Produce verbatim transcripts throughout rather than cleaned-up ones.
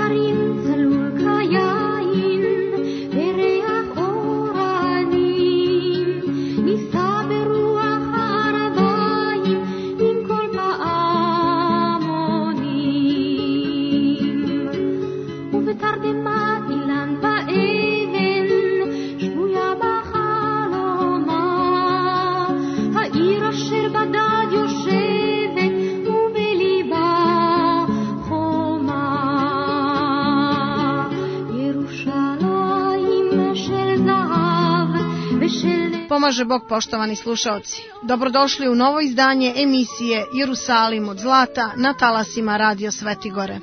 Pomaže Bog, poštovani slušaoci. Dobrodošli u novo izdanje emisije Jerusalim od zlata na talasima Radio Svetigore.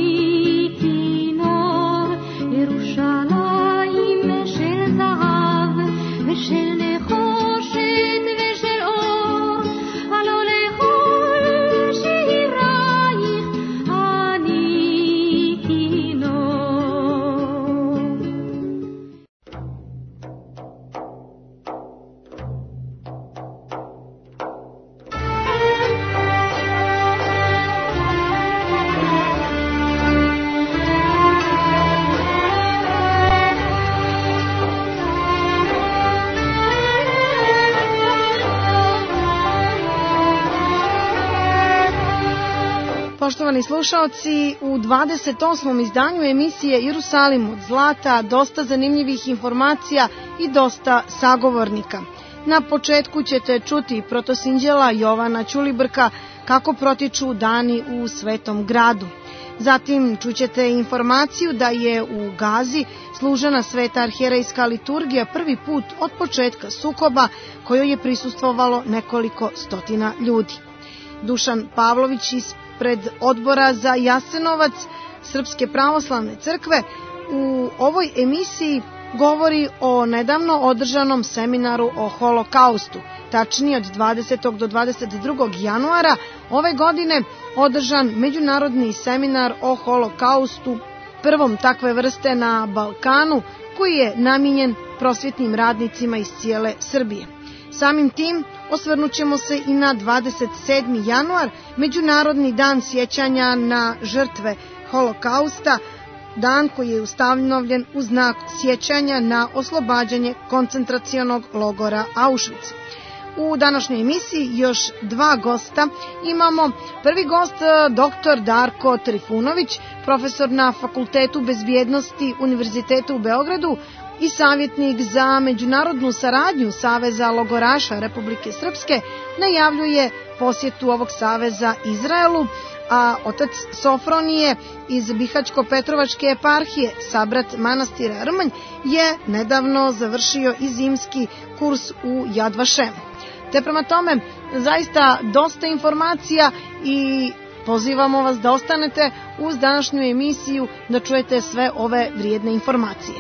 Poštovani slušaoci, u dvadeset osmom izdanju emisije Jerusalim od zlata dosta zanimljivih informacija i dosta sagovornika. Na početku ćete čuti protosinđela Jovana Ćulibrka kako protiču dani u Svetom gradu. Zatim čućete informaciju da je u Gazi služena sveta arhijerejska liturgija prvi put od početka sukoba kojoj je prisustvovalo nekoliko stotina ljudi. Dušan Pavlović iz pred odbora za Jasenovac Srpske pravoslavne crkve u ovoj emisiji govori o nedavno održanom seminaru o holokaustu. Tačnije od dvadesetog do dvadeset drugog januara ove godine održan međunarodni seminar o holokaustu, prvom takve vrste na Balkanu, koji je namijenjen prosvjetnim radnicima iz cijele Srbije. Samim tim osvrnut ćemo se i na dvadeset sedmi januar, Međunarodni dan sjećanja na žrtve holokausta, dan koji je ustanovljen u znak sjećanja na oslobađanje koncentracionog logora Auschwitz. U današnjoj emisiji još dva gosta imamo. Prvi gost, doktor Darko Trifunović, profesor na Fakultetu bezbjednosti Univerziteta u Beogradu i savjetnik za međunarodnu saradnju Saveza logoraša Republike Srpske, najavljuje posjetu ovog saveza Izraelu, a otac Sofronije iz Bihaćko-Petrovačke eparhije, sabrat manastira Rmanj, je nedavno završio i zimski kurs u Yad Vašemu. Te prema tome, zaista dosta informacija i pozivamo vas da ostanete uz današnju emisiju da čujete sve ove vrijedne informacije.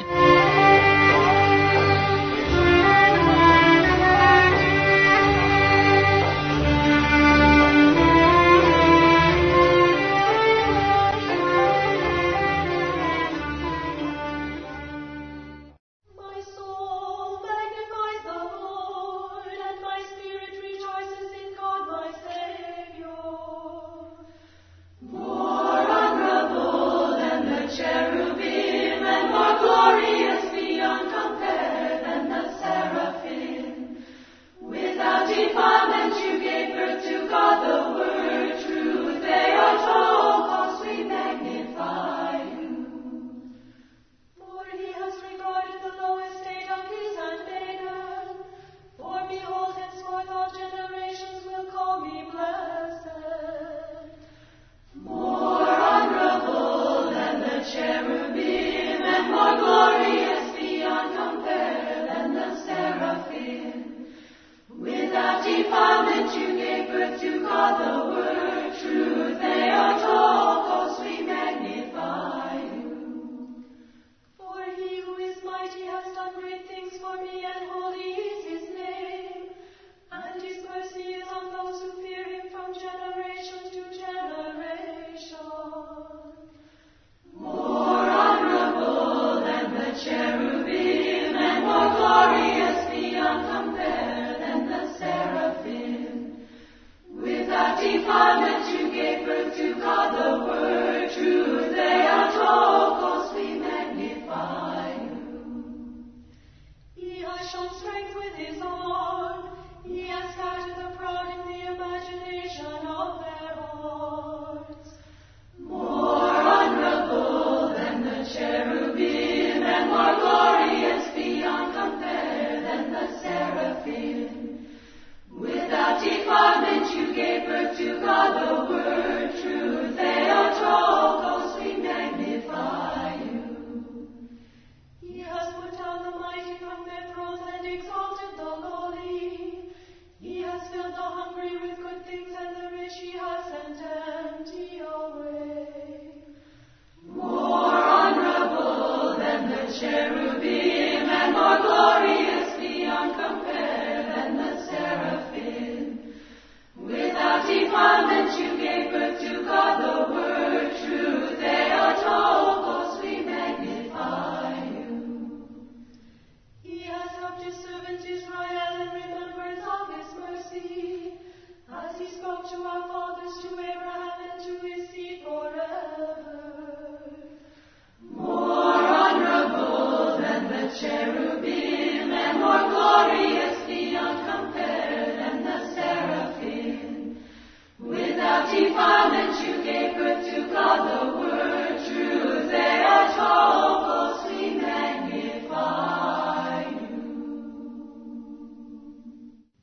Deep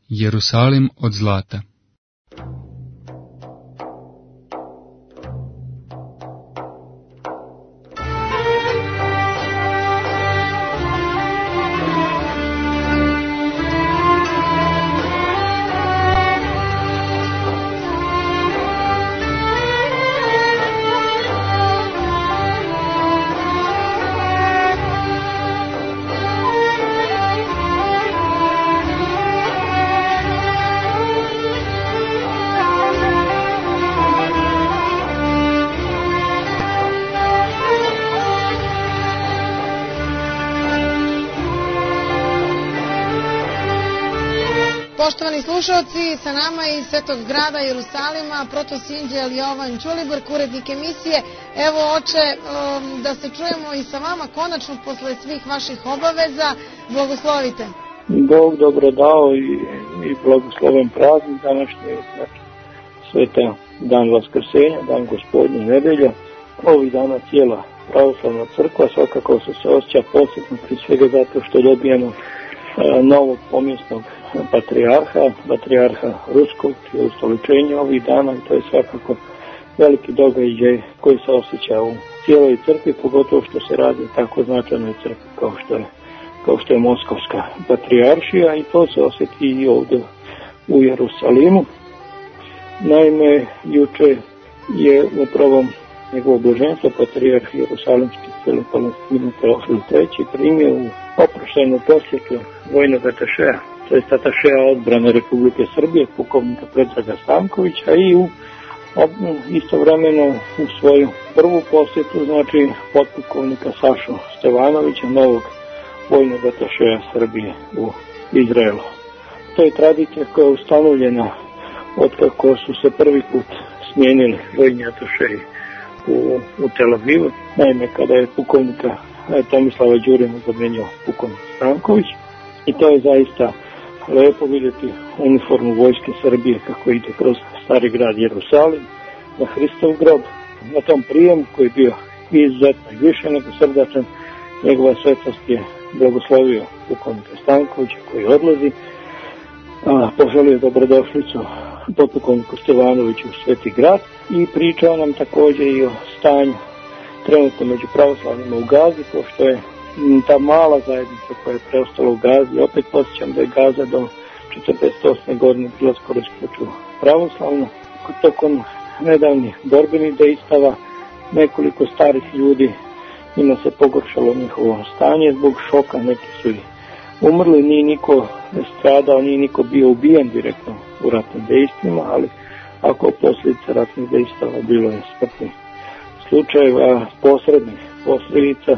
Jerusalim od zlata. Poštovani slušalci, sa nama iz Svetog grada Jerusalima, protosinđel Jovan Ćulibrk, urednik emisije. Evo, oče, da se čujemo i sa vama konačno posle svih vaših obaveza. Blagoslovite. Bog dobro dao i, i blagosloven praznik današnji, znači sveta dan Vaskrsenja, dan Gospodnje nedelja. Ovih dana cijela pravoslavna crkva svakako se se osjeća posebno, prije svega zato što dobijemo novog pomjesnog patrijarha, patrijarha Ruskog, je ustoličenje ovih dana i to je svakako veliki događaj koji se osjeća u cijeloj crkvi, pogotovo što se radi tako značajnoj crkvi kao što je, kao što je Moskovska patrijaršija i to se osjeti i ovdje u Jerusalimu. Naime, juče je upravo njegovo blaženstvo patrijarh Jerusalimski Filip Teofil treći primio u oproštajnu posjetu vojnog atašeja, to je atašeja odbrane Republike Srbije, pukovnika Predraga Stankovića i u istovremeno u svoju prvu posjetu, znači potpukovnika Sašu Stevanovića, novog vojnog atašeja Srbije u Izraelu. To je tradicija koja je ustanovljena otkako su se prvi put smijenili vojni atašeji u, u Tel Avivu. Naime, kada je pukovnika Tomislava Đurina zamenio pukovnik Stanković i to je zaista lepo vidjeti uniformu vojske Srbije kako ide kroz stari grad Jerusalim na Hristov grob. Na tom prijemu koji je bio izuzetno i više nego srdačan, njegova svetost je blagoslovio pukovnika Stankovića koji odlazi, a, poželio dobrodošlicu potpukovniku Stevanoviću u Sveti grad i pričao nam također i o stanju trenutno među pravoslavnima u Gazi, pošto je ta mala zajednica koja je preostala u Gazi, opet posjećam da je Gaza do četrdeset osme godine bila skoro isključivo pravoslavna. Tokom nedavnih borbenih dejstava nekoliko starih ljudi njima se pogoršalo njihovo stanje zbog šoka, neki su i umrli, nije niko stradao, nije niko bio ubijen direktno u ratnim dejstvima, ali ako posljedica ratnih dejstava bilo je smrtnih slučajeva, posrednih posljedica.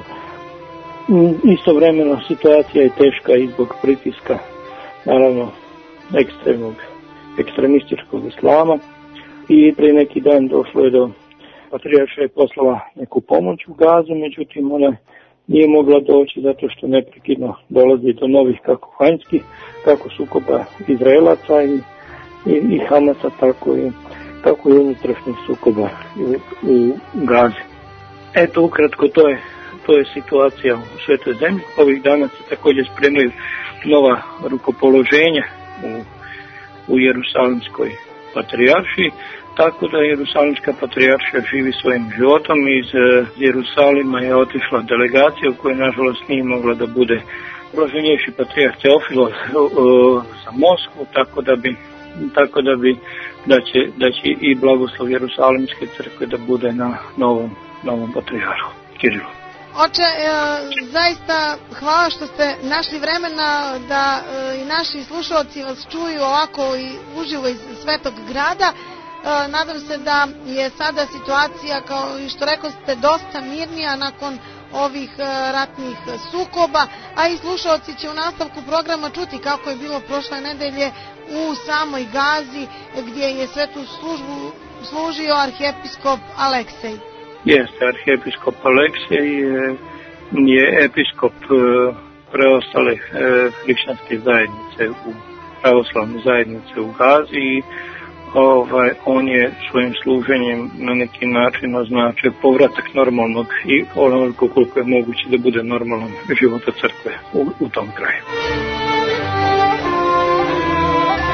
Istovremeno situacija je teška i zbog pritiska, naravno, ekstremnog, ekstremističkog islama i prije neki dan došlo je do patrijarša je poslala neku pomoć u Gazu, međutim ona nije mogla doći zato što neprekidno dolazi do novih kako vanjskih, kako sukoba Izraelaca i, i, i Hamasa, tako i, tako i unutrašnjih sukoba u, u Gazi. Eto, ukratko, to je To je situacija u Svetoj zemlji. Ovih dana se također spremaju nova rukopoloženja u, u Jerusalimskoj patrijaršiji, tako da Jerusalimska patrijaršija živi svojim životom. Iz Jerusalima je otišla delegacija u kojoj nažalost nije mogla da bude blaženjejši patrijarh Teofilo za Moskvu, tako da bi, tako da bi da će, da će i blagoslov Jerusalimske crkve da bude na novom, novom patrijarhu Kirilu. Oče, e, zaista hvala što ste našli vremena da e, i naši slušalci vas čuju ovako i uživo iz Svetog grada. E, nadam se da je sada situacija, kao i što rekao ste, dosta mirnija nakon ovih e, ratnih sukoba, a i slušalci će u nastavku programa čuti kako je bilo prošle nedelje u samoj Gazi, gdje je svetu službu služio arhijepiskop Aleksej. Jeste, arhijepiskop Aleksej je, je episkop e, preostale e, hrišćanske zajednice, u pravoslavne zajednice u Gazi i ovaj, on je svojim služenjem na neki način označio povratak normalnog i onoliko koliko je moguće da bude normalan života crkve u, u tom kraju.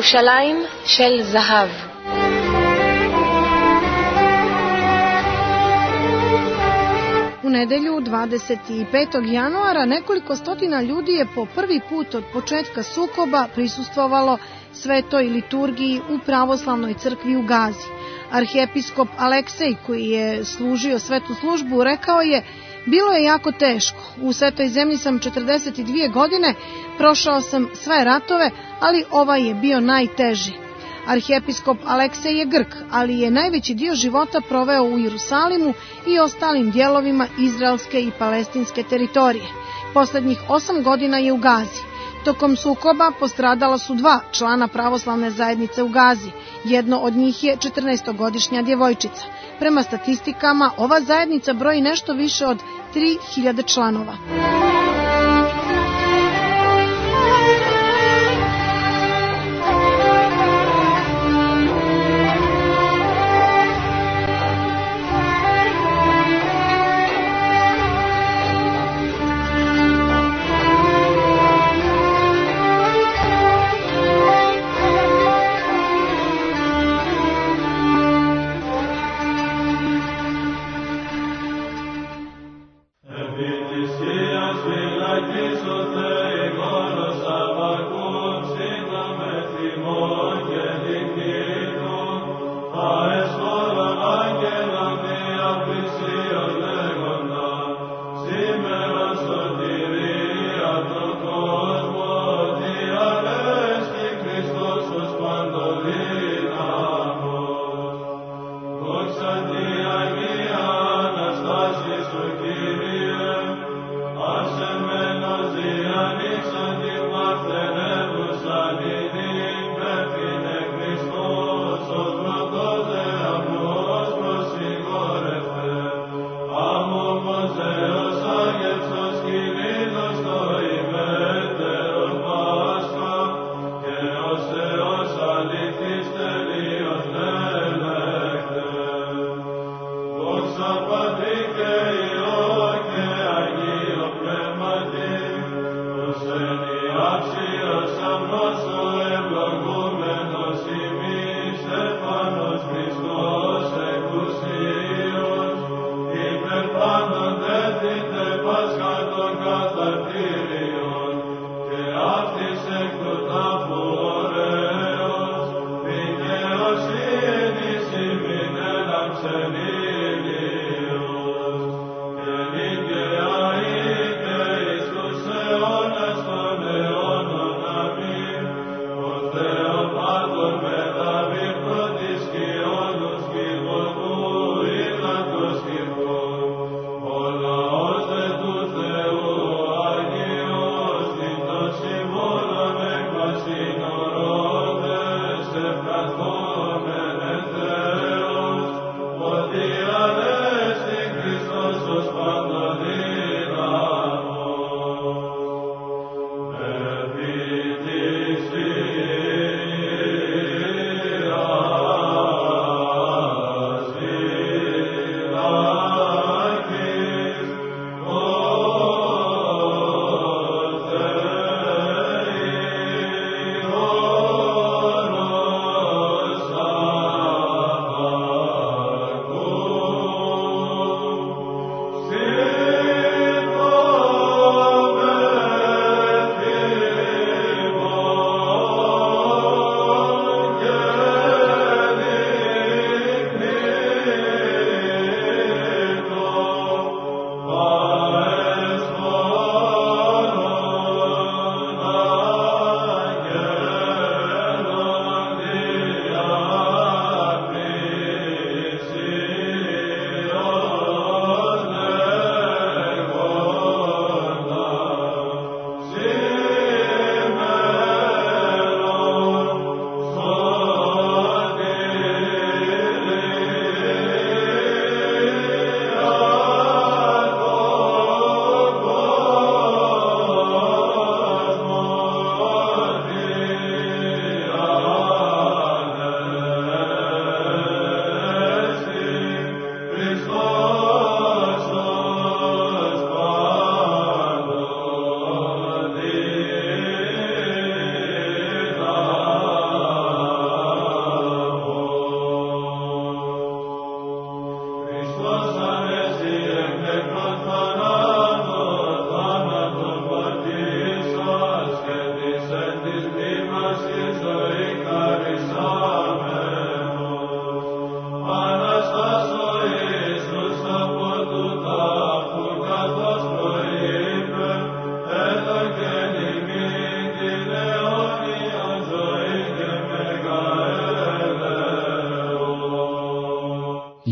ירושלים של זהב. U nedelju dvadeset petog januara nekoliko stotina ljudi je po prvi put od početka sukoba prisustvovalo svetoj liturgiji u pravoslavnoj crkvi u Gazi. Arhijepiskop Aleksej, koji je služio svetu službu, rekao je: bilo je jako teško. U svetoj zemlji sam četrdeset dvije godine, prošao sam sve ratove, ali ovaj je bio najteži. Arhijepiskop Aleksej je Grk, ali je najveći dio života proveo u Jerusalimu i ostalim dijelovima izraelske i palestinske teritorije. Poslednjih osam godina je u Gazi. Tokom sukoba postradala su dva člana pravoslavne zajednice u Gazi. Jedno od njih je četrnaestogodišnja djevojčica. Prema statistikama, ova zajednica broji nešto više od tri hiljade članova.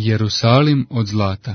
Jerusalim od zlata.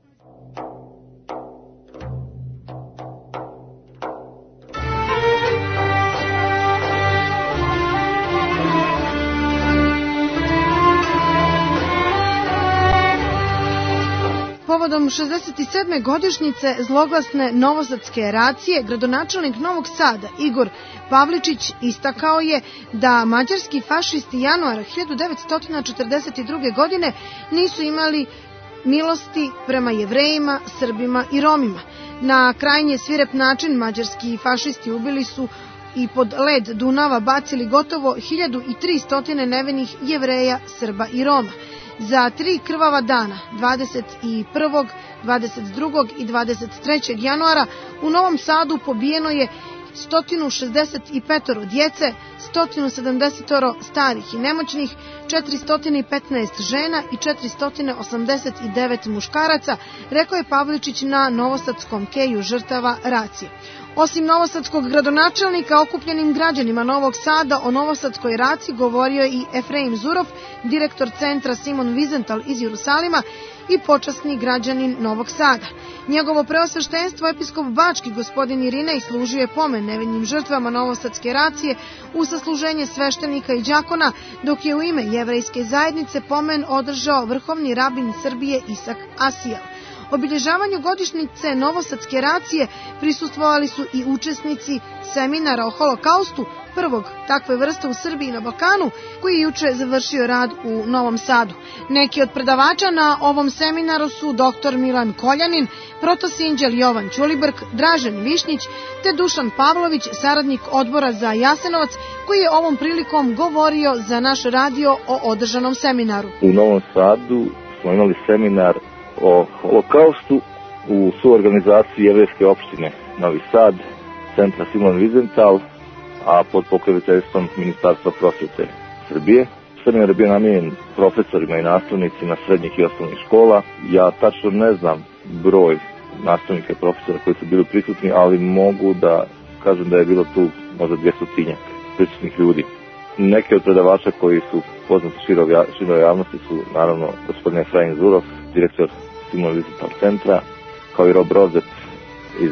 Povodom šezdeset sedme godišnjice zloglasne novosadske eracije, gradonačelnik Novog Sada Igor Pavličić istakao je da mađarski fašisti januara hiljadu devetsto četrdeset druge. godine nisu imali milosti prema Jevrejima, Srbima i Romima. Na krajnje svirep način mađarski fašisti ubili su i pod led Dunava bacili gotovo hiljadu tristo nevinih Jevreja, Srba i Roma. Za tri krvava dana, dvadeset prvog, dvadeset drugog i dvadeset trećeg januara, u Novom Sadu pobijeno je sto šezdeset pet djece, sto sedamdeset starih i nemoćnih, četiristo petnaest žena i četiristo osamdeset devet muškaraca, rekao je Pavličić na novosadskom keju žrtava racije. Osim novosadskog gradonačelnika, okupljenim građanima Novog Sada o novosadskoj raciji govorio je i Efraim Zurov, direktor centra Simon Wiesenthal iz Jerusalima i počasni građanin Novog Sada. Njegovo preosveštenstvo episkop Bački gospodin Irinej služio je pomen nevinim žrtvama novosadske racije u sasluženje sveštenika i đakona, dok je u ime jevrejske zajednice pomen održao vrhovni rabin Srbije Isak Asijel. Obilježavanju godišnjice novosadske racije prisustvovali su i učesnici seminara o holokaustu, prvog takve vrste u Srbiji i na Balkanu, koji je juče završio rad u Novom Sadu. Neki od predavača na ovom seminaru su doktor Milan Koljanin, protosinđel Jovan Ćulibrk, Dražen Višnjić te Dušan Pavlović, saradnik odbora za Jasenovac, koji je ovom prilikom govorio za naš radio o održanom seminaru. U Novom Sadu smo imali seminar o holokaustu u suorganizaciji jevrejske opštine Novi Sad, centra Simon Wiesenthal, a pod pokroviteljstvom Ministarstva prosvete Srbije. Seminar je bio namijenjen profesorima i nastavnicima srednjih i osnovnih škola. Ja tačno ne znam broj nastavnika i profesora koji su bili prisutni, ali mogu da kažem da je bilo tu možda dvjestotinjak prisutnih ljudi. Neke od predavača koji su poznati široj javnosti su naravno gospodin Efraim Zurov, direktor Simon Wiesenthal centra, kao i Rob Rozet iz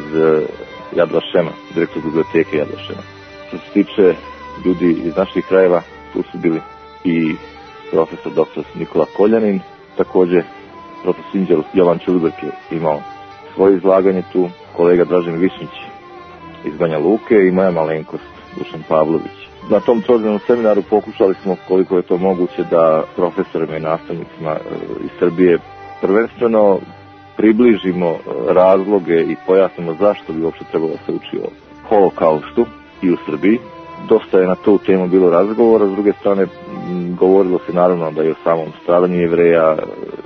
Yad Vashema, direktor biblioteke Yad Vashema. Što se tiče ljudi iz naših krajeva, tu su bili i profesor doktor Nikola Koljanin, također protosinđel Jovan Ćulibrk je imao svoje izlaganje tu, kolega Dražen Višnjić iz Banja Luke i moja malenkost Dušan Pavlović. Na tom trozdnevnom seminaru pokušali smo koliko je to moguće da profesorima i nastavnicima iz Srbije prvenstveno približimo razloge i pojasnimo zašto bi uopšte trebalo da se uči o holokaustu i u Srbiji. Dosta je na tu temu bilo razgovora, s druge strane govorilo se naravno da je o samom stradanju Jevreja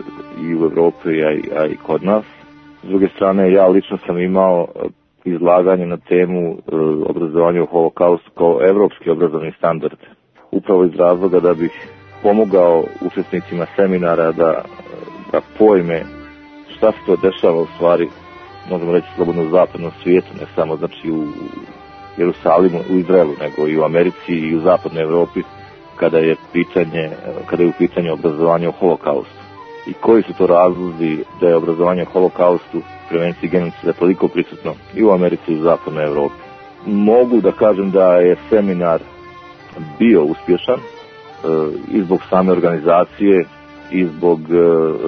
i u Evropi, a i, a i kod nas. S druge strane, ja lično sam imao izlaganje na temu e, obrazovanja u holokaustu kao evropski obrazovni standard. Upravo iz razloga da bih pomogao učesnicima seminara da, da pojme šta se to dešava u stvari, možemo reći slobodno u zapadnom svijetu, ne samo znači u Jerusalimu, u Izraelu, nego i u Americi i u zapadnoj Evropi, kada je pitanje, kada je u pitanju obrazovanja u holokaustu. I koji su to razlozi da je obrazovanje u holokaustu, prevenciji genocida toliko prisutno i u Americi i u zapadnoj Evropi. Mogu da kažem da je seminar bio uspješan e, i zbog same organizacije i zbog e,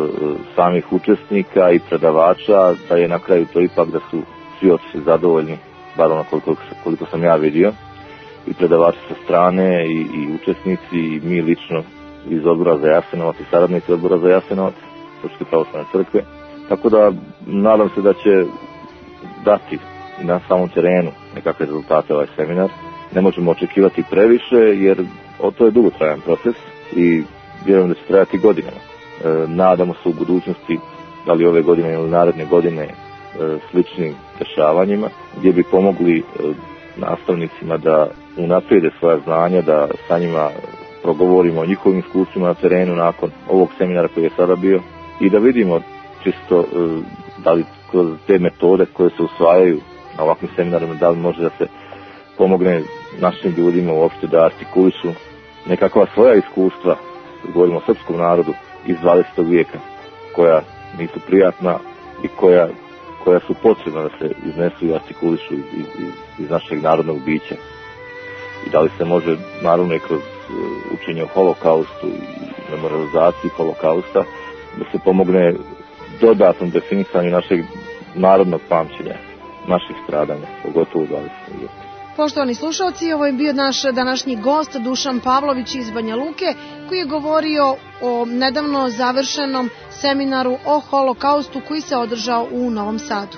samih učesnika i predavača, da je na kraju to ipak da su svi otišli zadovoljni, bar ono koliko, koliko sam ja vidio, i predavači sa strane i, i učesnici i mi lično iz odbora za Jasenovac i saradnici odbora za Jasenovac Srpske pravoslavne crkve. Tako da nadam se da će dati na samom terenu nekakve rezultate ovaj seminar. Ne možemo očekivati previše jer to je dugotrajan proces i vjerujem da će trajati godinama. E, nadamo se u budućnosti, da li ove godine ili naredne godine, e, sličnim dešavanjima gdje bi pomogli e, nastavnicima da unaprijede svoja znanja, da sa njima progovorimo o njihovim iskustvima na terenu nakon ovog seminara koji je sada bio i da vidimo čisto da li kroz te metode koje se usvajaju na ovakvim seminarima, da li može da se pomogne našim ljudima uopšte da artikulišu nekakva svoja iskustva, govorimo o srpskom narodu iz dvadesetog vijeka koja nisu prijatna i koja, koja su potrebna da se iznesu i artikulišu iz, iz, iz našeg narodnog bića. I da li se može, naravno i kroz učenje o holokaustu i memorializaciji holokausta, da se pomogne dodatnom definisanju našeg narodnog pamćenja, naših stradanja, pogotovo u dvadesetom vijeku. Poštovani slušalci, ovo je bio naš današnji gost Dušan Pavlović iz Banja Luke, koji je govorio o nedavno završenom seminaru o holokaustu koji se održao u Novom Sadu.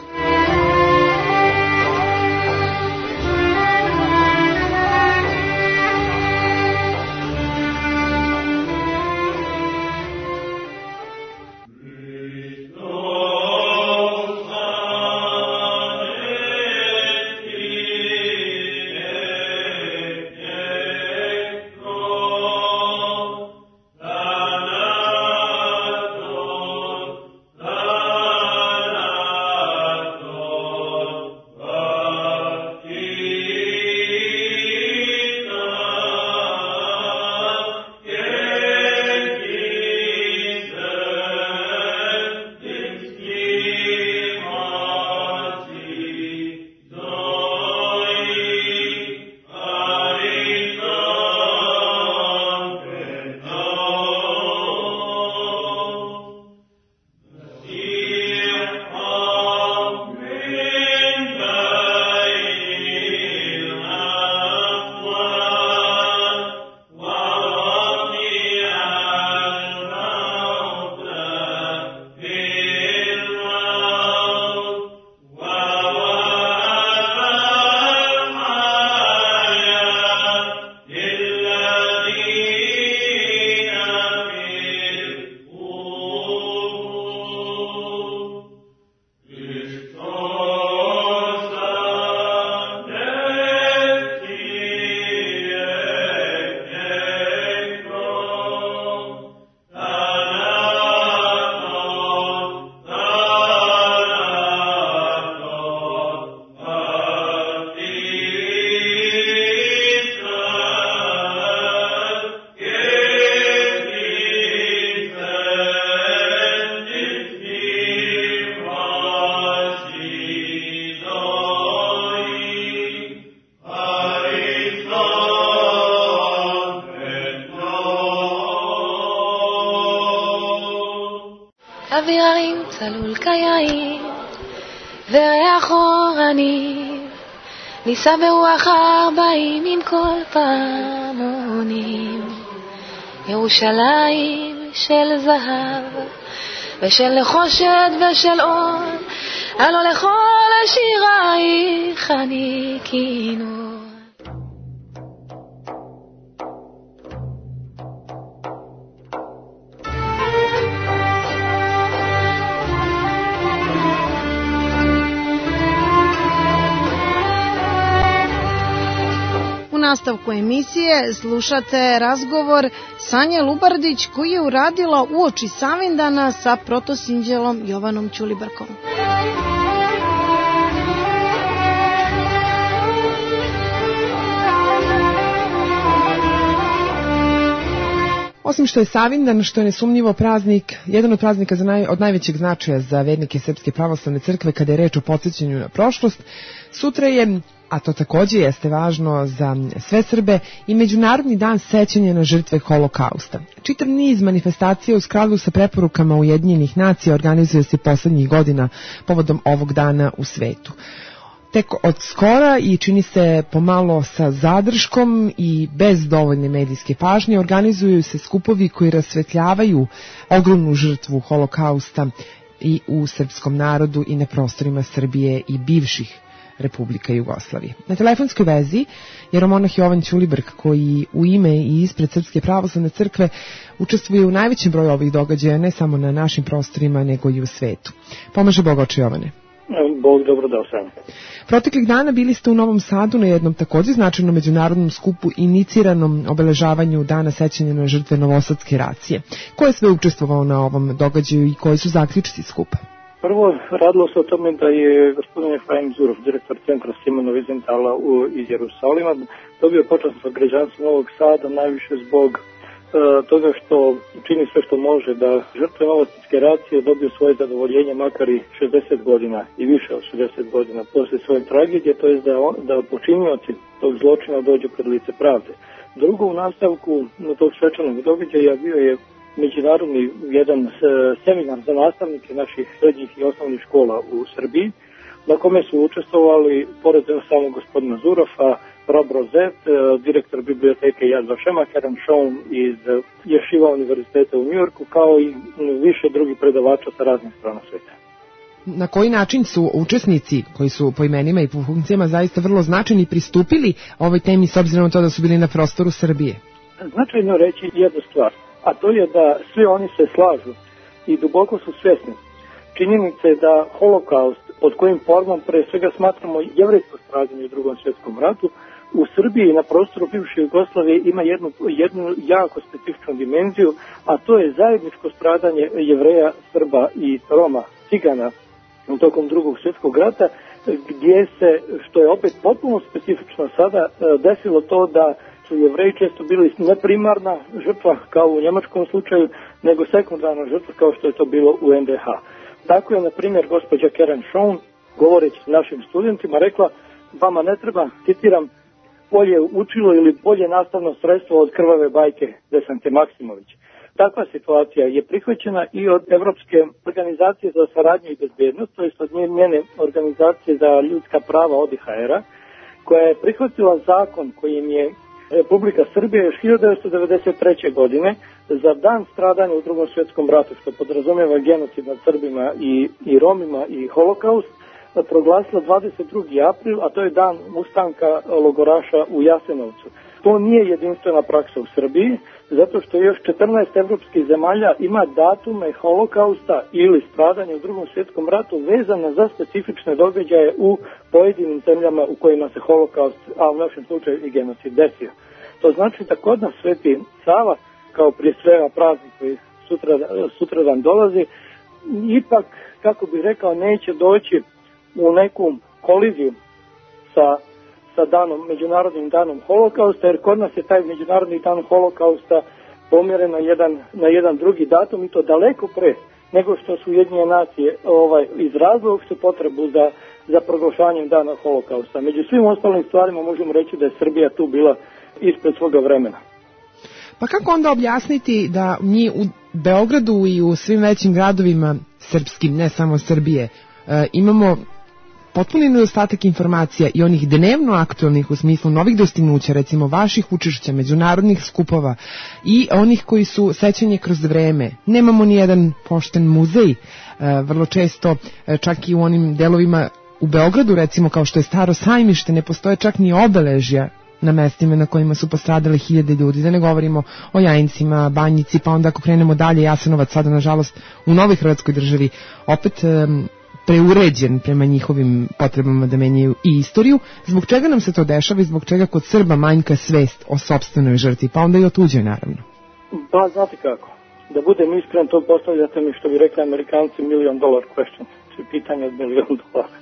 אווירים צלול כיין וריח אורנים נישא ברוח ארבעים עם כל פעמונים ירושלים של זהב ושל נחושת ושל אור הלא לכל השירייך אני כינור. U nastavku emisije slušate razgovor Sanje Lubardić koji je uradila uoči Savindana sa protosinđelom Jovanom Ćulibrkom. Osim što je Savindan, što je nesumnjivo praznik, jedan od praznika za naj, od najvećeg značaja za vernike Srpske pravoslavne crkve kada je reč o podsjećanju na prošlost, sutra je, a to takođe jeste važno za sve Srbe, i Međunarodni dan sećanja na žrtve holokausta. Čitav niz manifestacija u skladu sa preporukama Ujedinjenih nacija organizuje se poslednjih godina povodom ovog dana u svetu. Tek od skora i čini se pomalo sa zadrškom i bez dovoljne medijske pažnje organizuju se skupovi koji rasvetljavaju ogromnu žrtvu holokausta i u srpskom narodu i na prostorima Srbije i bivših Republika Jugoslavije. Na telefonskoj vezi jeromonah Jovan Ćulibrk, koji u ime i ispred Srpske pravoslavne crkve učestvuje u najvećem broju ovih događaja, ne samo na našim prostorima, nego i u svetu. Pomaže Bog, oče Jovane. Bog dobro dao sam. Proteklih dana bili ste u Novom Sadu na jednom takođe značajnom međunarodnom skupu iniciranom obeležavanju Dana sećanja na žrtve Novosadske racije. Ko je sve učestvovao na ovom događaju i koji su zaključci skupa? Prvo, radilo se o tome da je gospodin Efraim Zurov, direktor Centra Simona Vizentala iz Jerusalima, dobio počast sa građanstva Novog Sada, najviše zbog toga što čini sve što može da žrtve novosadske racije dobiju svoje zadovoljenje makar i šezdeset godina i više od šezdeset godina posle svoje tragedije, to je da, on, da počinioci tog zločina dođu pred lice pravde. Drugo, u nastavku tog svečanog događaja bio je međunarodni jedan seminar za nastavnike naših srednjih i osnovnih škola u Srbiji, na kome su učestvovali, pored samog gospodina Zurofa, Rob Rozet, direktor biblioteke Yad Vashem, Karen Shawn iz Ješiva univerziteta u Njujorku, kao i više drugih predavača sa raznih strana sveta. Na koji način su učesnici, koji su po imenima i po funkcijama zaista vrlo značajni, pristupili ovoj temi s obzirom na to da su bili na prostoru Srbije? Značajno reći jednu stvar, a to je da svi oni se slažu i duboko su svjesni činjenice da holokaust, pod kojim formom pre svega smatramo jevrejsko stradanje u Drugom svjetskom ratu, u Srbiji na prostoru bivše Jugoslavije ima jednu, jednu jako specifičnu dimenziju, a to je zajedničko stradanje Jevreja, Srba i Roma, Cigana tokom Drugog svjetskog rata, gdje se, što je opet potpuno specifično sada, desilo to da su Jevreji često bili ne primarna žrtva kao u njemačkom slučaju, nego sekundarna žrtva kao što je to bilo u en de ha. Tako je, na primjer, gospođa Karen Shawn, govoreći našim studentima, rekla: vama ne treba, citiram, bolje učilo ili bolje nastavno sredstvo od krvave bajke Desante Maksimović. Takva situacija je prihvaćena i od Evropske organizacije za saradnju i bezbednost, to je od njene organizacije za ljudska prava O D H R-a, koja je prihvatila zakon kojim je Republika Srbija još hiljadu devetsto devedeset treće. godine za dan stradanja u Drugom svjetskom ratu, što podrazumijeva genocid nad Srbima i, i Romima i holokaust, proglasila dvadeset drugi april, a to je dan ustanka logoraša u Jasenovcu. To nije jedinstvena praksa u Srbiji, zato što još četrnaest evropskih zemalja ima datume holokausta ili stradanja u Drugom svjetskom ratu vezane za specifične događaje u pojedinim zemljama u kojima se holokaust, a u našem slučaju i genocid desio. To znači da kod nas Sveti Sava, kao prije svega praznik koji sutra, sutradan dolazi, ipak, kako bih rekao, neće doći u neku koliziju sa, sa danom, Međunarodnim danom holokausta, jer kod nas je taj Međunarodni dan holokausta pomjeren na jedan, na jedan drugi datum, i to daleko pre nego što su Ujedinjene nacije ovaj, izrazile uopšte potrebu za, za proglašavanjem dana holokausta. Među svim ostalim stvarima možemo reći da je Srbija tu bila ispred svoga vremena. Pa kako onda objasniti da mi u Beogradu i u svim većim gradovima srpskim, ne samo Srbije, e, imamo potpuni nedostatak informacija i onih dnevno aktualnih u smislu novih dostignuća, recimo vaših učešća, međunarodnih skupova i onih koji su sećanje kroz vreme. Nemamo ni jedan pošten muzej, e, vrlo često e, čak i u onim delovima u Beogradu, recimo kao što je Staro sajmište, ne postoje čak ni obeležja na mestima na kojima su postradali hiljade ljudi, da ne govorimo o Jajincima, Banjici, pa onda ako krenemo dalje, Jasenovac sada nažalost u novoj Hrvatskoj državi opet um, preuređen prema njihovim potrebama da menjaju i istoriju. Zbog čega nam se to dešava i zbog čega kod Srba manjka svest o sopstvenoj žrtvi, pa onda i o tuđoj naravno? Pa znate kako, da budem iskren, to postavljate mi, što bi rekli Amerikanci, million dollar question, pitanje od milion dolara.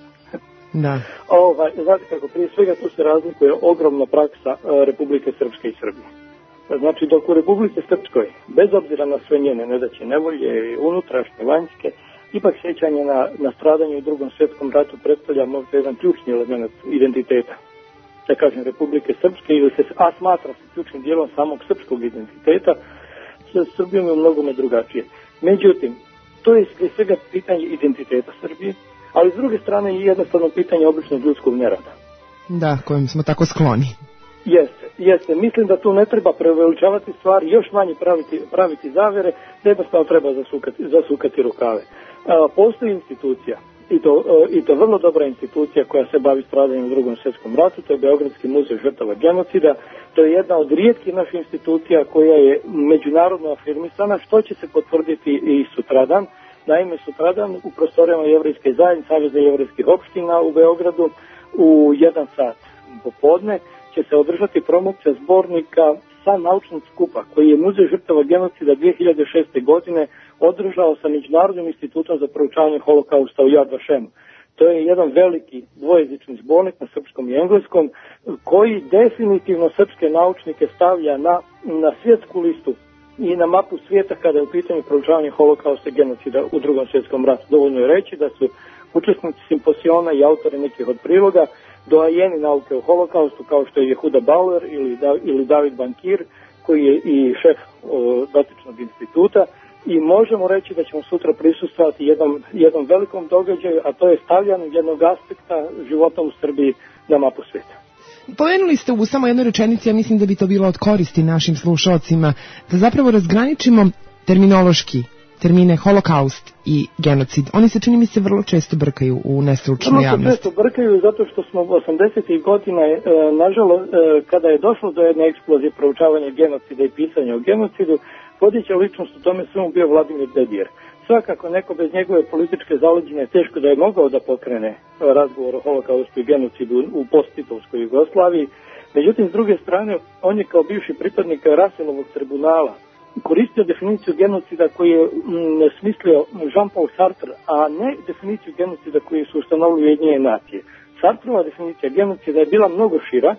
Da. Ovaj, znate kako, prije svega tu se razlikuje ogromna praksa uh, Republike Srpske i Srbije. Znači, dok u Republike Srpskoj, bez obzira na sve njene nedaće, nevolje, unutrašnje, vanjske, ipak sjećanje na, na stradanje u Drugom svjetskom ratu predstavlja možda jedan ključni element identiteta, da kažem, Republike Srpske, ili se, a smatra se ključnim dijelom samog srpskog identiteta, sa Srbijom je u mnogome drugačije. Međutim, to je prije svega pitanje identiteta Srbije, ali s druge strane i jednostavno pitanje običnog ljudskog nerada. Da, kojim smo tako skloni. Jeste, jeste. Mislim da tu ne treba preuveličavati stvari, još manje praviti, praviti zavere, da jednostavno treba zasukati, zasukati rukave. A, postoji institucija, i to, i to vrlo dobra institucija koja se bavi stradanjem u Drugom svjetskom ratu, to je Beogradski muzej žrtava genocida. To je jedna od rijetkih naših institucija koja je međunarodno afirmisana, što će se potvrditi i sutradan. Naime, sutradan u prostorijama Jevrejske zajednice Saveza jevrejskih opština u Beogradu u jedan sat popodne će se održati promocija zbornika sa naučnog skupa koji je Muzej žrtava genocida dvije hiljade šeste. godine održao sa Međunarodnim institutom za proučavanje holokausta u Yad Vashemu. To je jedan veliki dvojezični zbornik na srpskom i engleskom koji definitivno srpske naučnike stavlja na, na svjetsku listu i na mapu svijeta kada je u pitanju proučavanje holokausta i genocida u drugom svjetskom ratu. Dovoljno je reći da su učesnici simposiona i autori nekih od priloga doajeni nauke o holokaustu kao što je Jehuda Bauer ili, da, ili David Bankir koji je i šef o, dotičnog instituta i možemo reći da ćemo sutra prisustvovati jednom, jednom velikom događaju, a to je stavljanje jednog aspekta života u Srbiji na mapu svijeta. Pomenuli ste u samo jednoj rečenici, ja mislim da bi to bilo od koristi našim slušalcima, da zapravo razgraničimo terminološki termine holokaust i genocid. Oni se, čini mi se, vrlo često brkaju u nestručnoj javnosti. Vrlo često brkaju zato što smo u osamdesetih godina, e, nažalost, e, kada je došlo do jedne eksplozije proučavanja genocida i pisanja o genocidu, vodeća ličnost u tome svemu bio Vladimir Dedijer. Svakako neko bez njegove političke zaleđine teško da je mogao da pokrene razgovor o holokaustu i genocidu u posttitovskoj Jugoslaviji. Međutim, s druge strane, on je kao bivši pripadnik Russellovog tribunala koristio definiciju genocida koju je mm, smislio Jean-Paul Sartre, a ne definiciju genocida koju su ustanovili Ujedinjene nacije. Sartrova definicija genocida je bila mnogo šira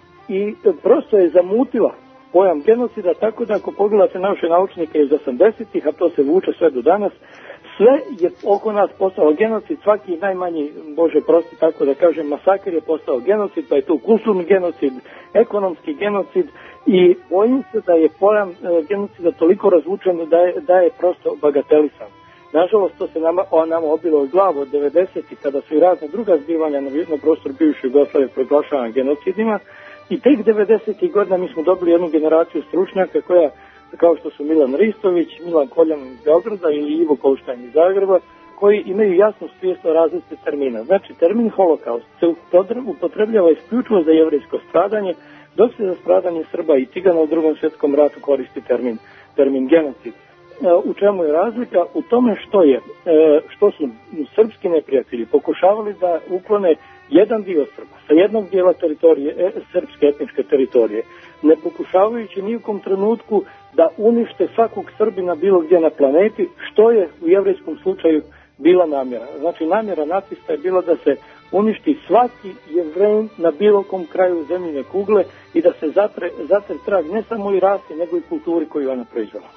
i prosto je zamutila pojam genocida, tako da ako pogledate naše naučnike iz osamdesetih, a to se vuče sve do danas, sve je oko nas postao genocid, svaki najmanji, Bože prosti tako da kažem, masakr je postao genocid, pa je tu kulturni genocid, ekonomski genocid i bojim se da je pojam e, genocida toliko razvučen da je, da je prosto bagatelisan. Nažalost, to se nama, o, nama obilo od glavu od devedesetih kada su i razne druga zbivanja na, na prostoru bivše Jugoslavije proglašavane genocidima. I tek devedesetih godina mi smo dobili jednu generaciju stručnjaka koja, kao što su Milan Ristović, Milan Koljan iz Beograda ili Ivo Kolštajn iz Zagreba, koji imaju jasnu svijest o različite termina. Znači, termin holokaust se upotrebljava isključivo za jevrejsko stradanje, dok se za stradanje Srba i Cigana u drugom svjetskom ratu koristi termin, termin genocid. U čemu je razlika? U tome što je, što su srpski neprijatelji pokušavali da uklone jedan dio Srba sa jednog dijela teritorije, e, srpske etničke teritorije, ne pokušavajući ni u kom trenutku da unište svakog Srbina bilo gdje na planeti, što je u jevrejskom slučaju bila namjera. Znači, namjera nacista je bila da se uništi svaki Jevrej na bilo kom kraju zemljine kugle i da se zatre, zatre trag ne samo i rasi, nego i kulturi koju ona proizvela.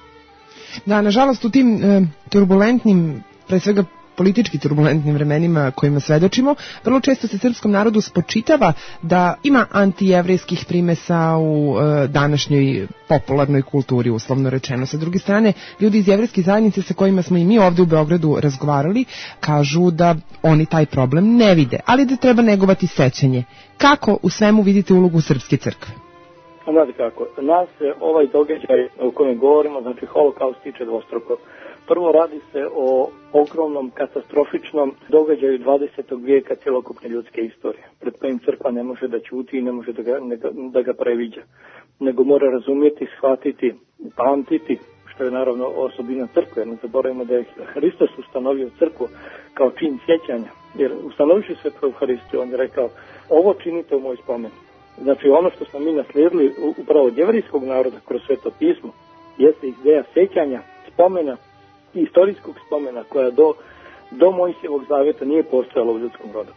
Da, nažalost, u tim e, turbulentnim, pre svega politički turbulentnim vremenima kojima svedočimo, vrlo često se srpskom narodu spočitava da ima antijevrejskih primesa u e, današnjoj popularnoj kulturi, uslovno rečeno. Sa druge strane, ljudi iz jevrejske zajednice sa kojima smo i mi ovdje u Beogradu razgovarali, kažu da oni taj problem ne vide, ali da treba negovati sećanje. Kako u svemu vidite ulogu srpske crkve? Znate kako, nas je ovaj događaj o kojem govorimo, znači holokaust, tiče dvostruko. Prvo, radi se o ogromnom katastrofičnom događaju dvadesetog vijeka cjelokupne ljudske istorije, pred kojim crkva ne može da ćuti i ne može da ga, ne, da ga previđa, nego mora razumjeti, shvatiti, pamtiti, što je naravno osobina crkve. Ne zaboravimo da je Hristos ustanovio crkvu kao čin sjećanja, jer ustanovivši Svetu Euharistiju, on je rekao, ovo činite u moj spomen. Znači, ono što smo mi naslijedili upravo od jevrejskog naroda kroz Sveto pismo, jeste ideja sjećanja, spomena, istorijskog spomena koja do, do Mojsijevog zavjeta nije postojala u ljudskom rodu.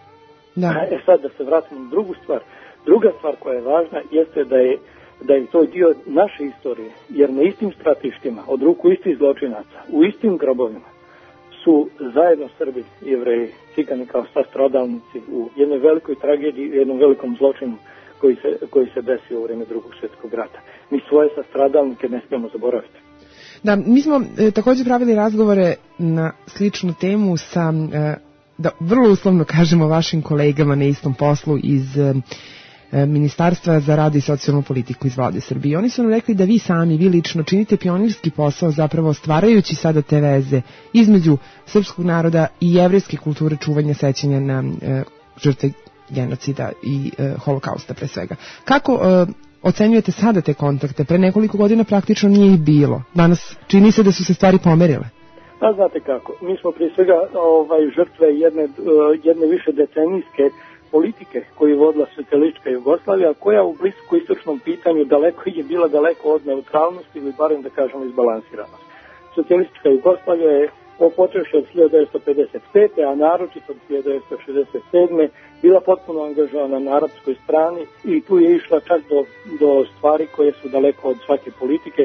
Da. E sad da se vratimo na drugu stvar. Druga stvar koja je važna jeste da je, da je to dio naše istorije, jer na istim stratištima, od ruku istih zločinaca, u istim grobovima su zajedno Srbi, Jevreji, Cigani kao stradalnici u jednoj velikoj tragediji, u jednom velikom zločinu koji se, koji se desio u vrijeme drugog svjetskog rata. Mi svoje stradalnike ne smijemo zaboraviti. Da, mi smo e, također pravili razgovore na sličnu temu sa, e, da vrlo uslovno kažemo, vašim kolegama na istom poslu iz e, Ministarstva za rad i socijalnu politiku iz Vlade Srbije. Oni su nam rekli da vi sami, vi lično činite pionirski posao, zapravo stvarajući sada te veze između srpskog naroda i jevrejske kulture čuvanja sećanja na e, žrtve genocida i e, holokausta pre svega. Kako e, ocenjujete sada te kontakte? Pre nekoliko godina praktično nije ih bilo. Danas čini se da su se stvari pomerile. Pa znate kako, mi smo prije svega ovaj, žrtve jedne, jedne više decenijske politike koju je vodila socijalistička Jugoslavija, koja u bliskoistočnom pitanju daleko je bila daleko od neutralnosti ili barem da kažemo izbalansiranost. Socijalistička Jugoslavija je počevši od hiljadu devetsto pedeset pete. a naročito od hiljadu devetsto šezdeset sedme. bila potpuno angažovana na arapskoj strani i tu je išla čak do, do stvari koje su daleko od svake politike,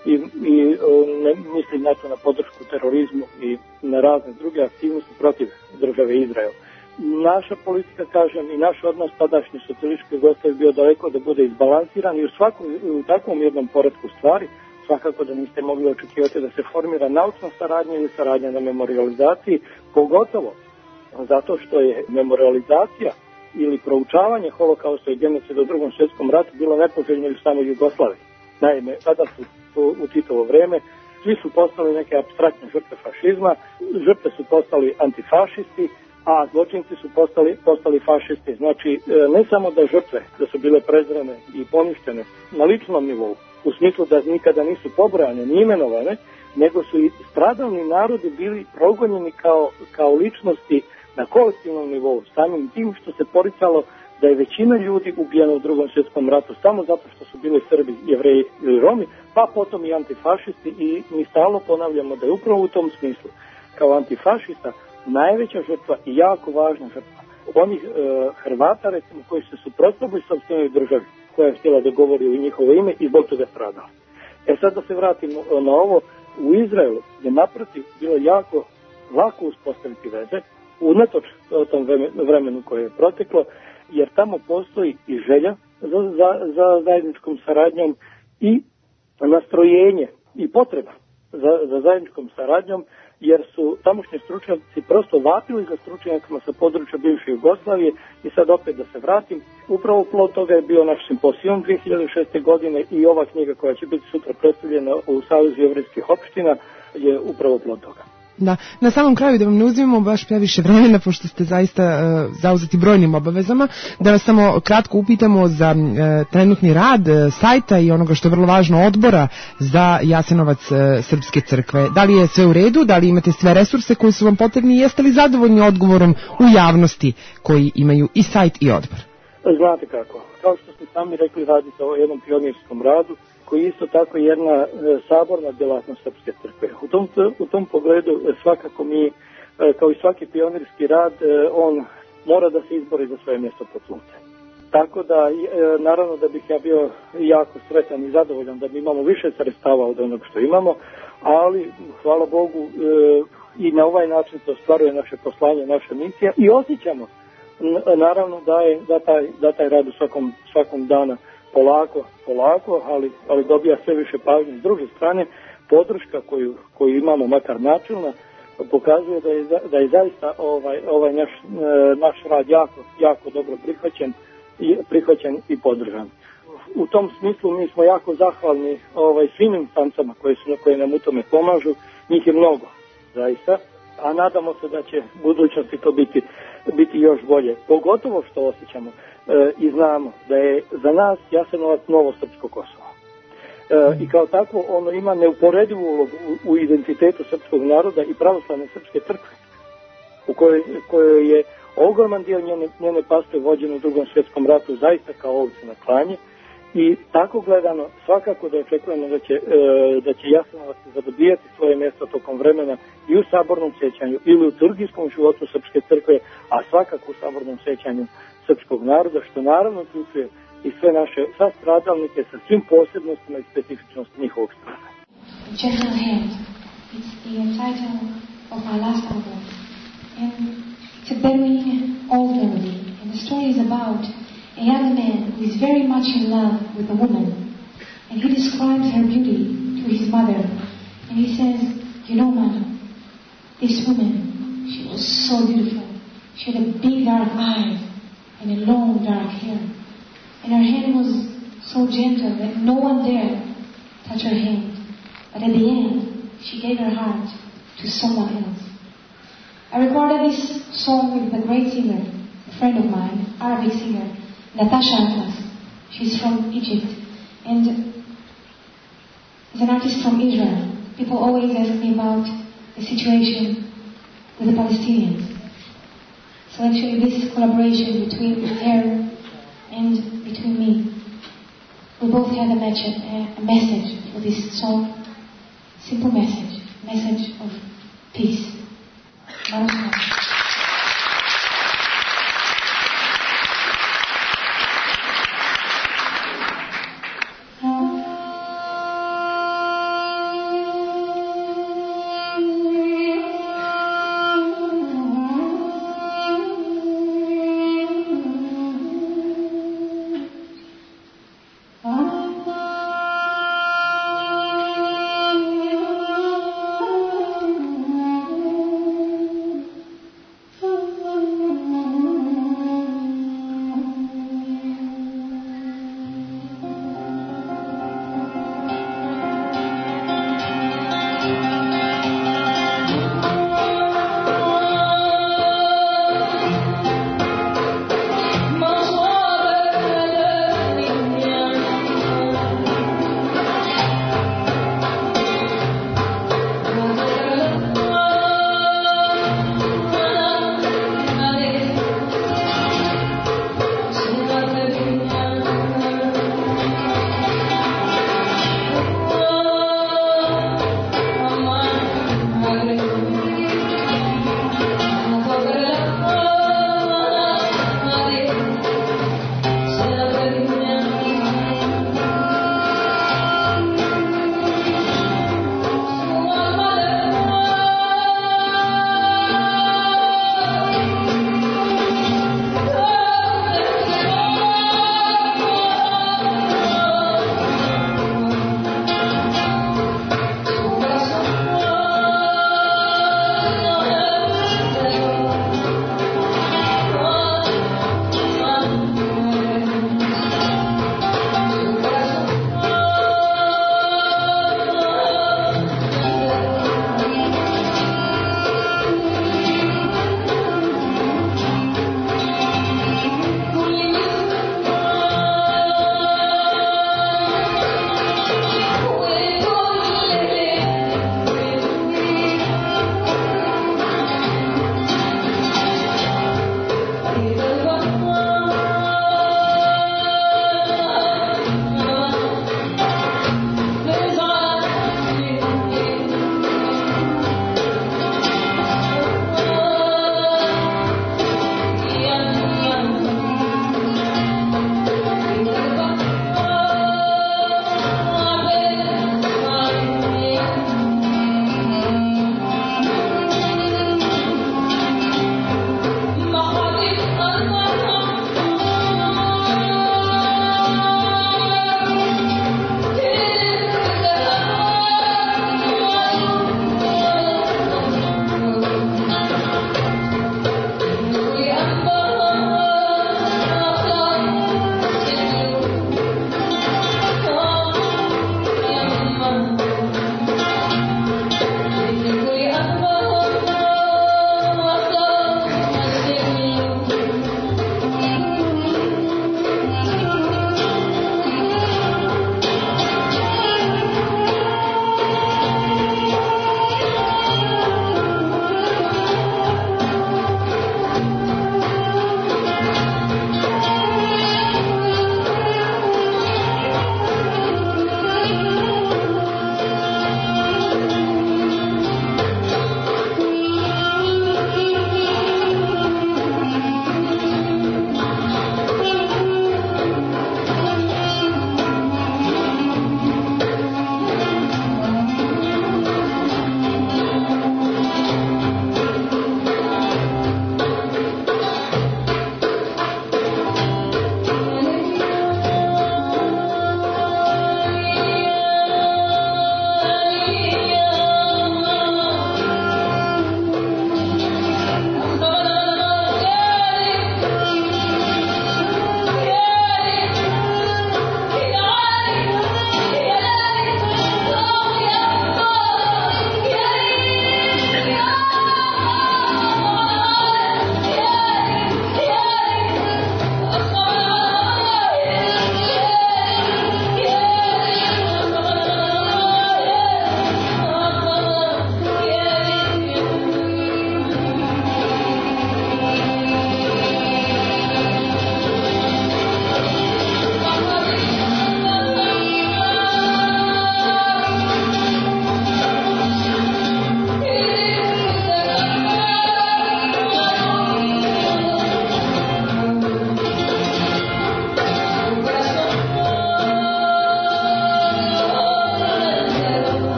i, i ne mislim na to na podršku terorizmu i na razne druge aktivnosti protiv države Izrael. Naša politika, kažem, i naš odnos tadašnje socijalističke Jugoslavije bio daleko da bude izbalansiran i u, svakom, u takvom jednom poretku stvari svakako da niste mogli očekivati da se formira naučna saradnja ili saradnja na memorializaciji, pogotovo zato što je memorializacija ili proučavanje holokausta i genocida u Drugom svjetskom ratu bilo nepoželjno i u samoj Jugoslaviji. Naime, tada su u Titovo vreme svi su postali neke apstraktne žrtve fašizma, žrtve su postali antifašisti, a zločinci su postali, postali fašisti. Znači, ne samo da žrtve, da su bile prezrene i poništene na ličnom nivou, u smislu da nikada nisu pobrojane ni imenovane, nego su i stradalni narodi bili progonjeni kao, kao ličnosti na kolektivnom nivou, samim tim što se poricalo da je većina ljudi ubijena u Drugom svjetskom ratu samo zato što su bili Srbi, Jevreji ili Romi, pa potom i antifašisti, i mi stalno ponavljamo da je upravo u tom smislu kao antifašista najveća žrtva i jako važna žrtva onih e, Hrvata, recimo, koji se suprotstavili sopstvenoj državi koja je htjela da govori u njihovo ime i zbog toga stradala. E sad da se vratimo na ovo, u Izraelu je naprotiv bilo jako lako uspostaviti veze unatoč tom vremenu koje je proteklo, jer tamo postoji i želja za, za, za zajedničkom saradnjom i nastrojenje i potreba za, za zajedničkom saradnjom, jer su tamošnji stručnjaci prosto vapili za stručnjakama sa područja bivše Jugoslavije. I sad opet da se vratim, upravo plod toga je bio naš simpozijum dvije hiljade šeste. godine i ova knjiga koja će biti sutra predstavljena u Savezu jevrejskih opština je upravo plod toga. Da, na samom kraju, da vam ne uzimamo baš previše vremena, pošto ste zaista uh, zauzeti brojnim obavezama, da vas samo kratko upitamo za uh, trenutni rad uh, sajta i onoga što je vrlo važno, odbora za Jasenovac uh, Srpske crkve. Da li je sve u redu, da li imate sve resurse koji su vam potrebni i jeste li zadovoljni odgovorom u javnosti koji imaju i sajt i odbor? Znate kako, kao što ste sami rekli, radi se o jednom pionirskom radu koji isto tako jedna e, saborna djelatnost Srpske crkve. U tom, u tom pogledu e, svakako mi, e, kao i svaki pionirski rad, e, on mora da se izbori za svoje mjesto pod suncem. Tako da, e, naravno da bih ja bio jako sretan i zadovoljan da mi imamo više sredstava od onog što imamo, ali, hvala Bogu, e, i na ovaj način se ostvaruje naše poslanje, naša misija i osjećamo, n- naravno da je da taj, da taj rad u svakom, svakom dana polako, polako, ali, ali dobija sve više pažnje. S druge strane, podrška koju, koju imamo, makar načelna, pokazuje da je, da je zaista ovaj, ovaj naš, naš rad jako, jako dobro prihvaćen i, prihvaćen i podržan. U tom smislu mi smo jako zahvalni ovaj, svim instancama koje, su, koje nam u tome pomažu. Njih je mnogo, zaista, a nadamo se da će u budućnosti to biti, biti još bolje. Pogotovo što osjećamo e, i znamo da je za nas Jasenovac novo srpsko Kosovo. E, I kao tako ono ima neuporedivu ulogu u, u identitetu srpskog naroda i pravoslavne srpske crkve, u kojoj, kojoj je ogroman dio njene, njene paste vođen u Drugom svjetskom ratu zaista kao ovce na klanje. I tako gledano, svakako da očekujemo da će, e, da će Jasenovac zadobijati svoje mjesto tokom vremena i u sabornom sjećanju ili u liturgijskom životu Srpske crkve, a svakako u sabornom sjećanju srpskog naroda, što naravno uključuje i sve naše sva stradalnike sa svim posebnostima i specifičnosti njihovog strana. Gentle Hand. It's the title of my last album. And it's a Bedouin elderly. And the story is about a young man who is very much in love with a woman. And he describes her beauty to his mother. And he says, you know, mother, this woman, she was so beautiful. She had a big dark eyes and a long dark hair. And her hand was so gentle that no one dared touch her hand. But at the end, she gave her heart to someone else. I recorded this song with a great singer, a friend of mine, Arabic singer, Natasha Atlas. She's from Egypt. And as an artist from Israel, people always ask me about the situation with the Palestinians. So actually this collaboration between her and between me, we both have a, match, a, a message for this song. Simple message, message of peace. Namaskar.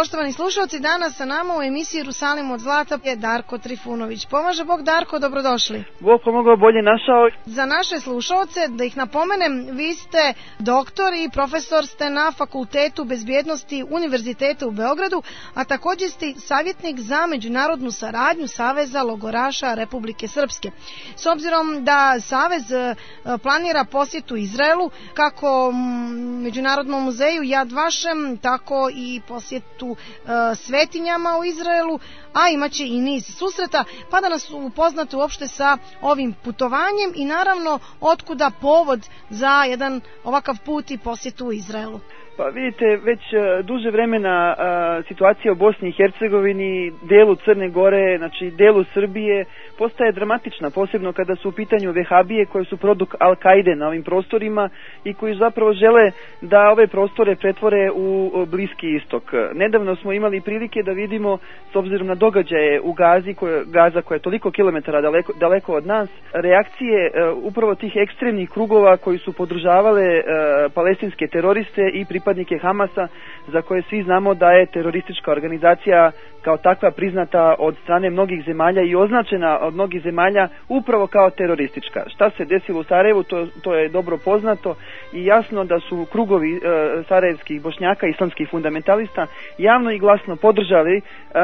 Poštovani slušalci, danas sa nama u emisiji Jerusalim od zlata je Darko Trifunović. Pomaže Bog, Darko, dobrodošli. Bog pomogao, bolje našao. Za naše slušalce, da ih napomenem, vi ste doktor i profesor ste na Fakultetu bezbjednosti Univerziteta u Beogradu, a također ste savjetnik za međunarodnu saradnju Saveza logoraša Republike Srpske. S obzirom da Savez planira posjetu Izraelu, kako Međunarodnom muzeju Yad Vashem, tako i posjetu uh, svetinjama u Izraelu, a imaće i niz susreta, pa da nas upoznate uopšte sa ovim putovanjem i naravno otkuda povod za jedan ovakav put i posjetu u Izraelu. Pa vidite, već duže vremena a, situacija u Bosni i Hercegovini, delu Crne Gore, znači delu Srbije, postaje dramatična, posebno kada su u pitanju vehabije koje su produkt Al-Kaide na ovim prostorima i koji zapravo žele da ove prostore pretvore u Bliski istok. Nedavno smo imali prilike da vidimo, s obzirom na događaje u Gazi, koje, Gaza koja je toliko kilometara daleko, daleko od nas, reakcije uh, upravo tih ekstremnih krugova koji su podržavale uh, palestinske teroriste i pripadnike Hamasa, za koje svi znamo da je teroristička organizacija kao takva priznata od strane mnogih zemalja i označena od mnogih zemalja upravo kao teroristička. Šta se desilo u Sarajevu, to, to je dobro poznato i jasno da su krugovi e, sarajevskih bošnjaka, islamskih fundamentalista, javno i glasno podržali e,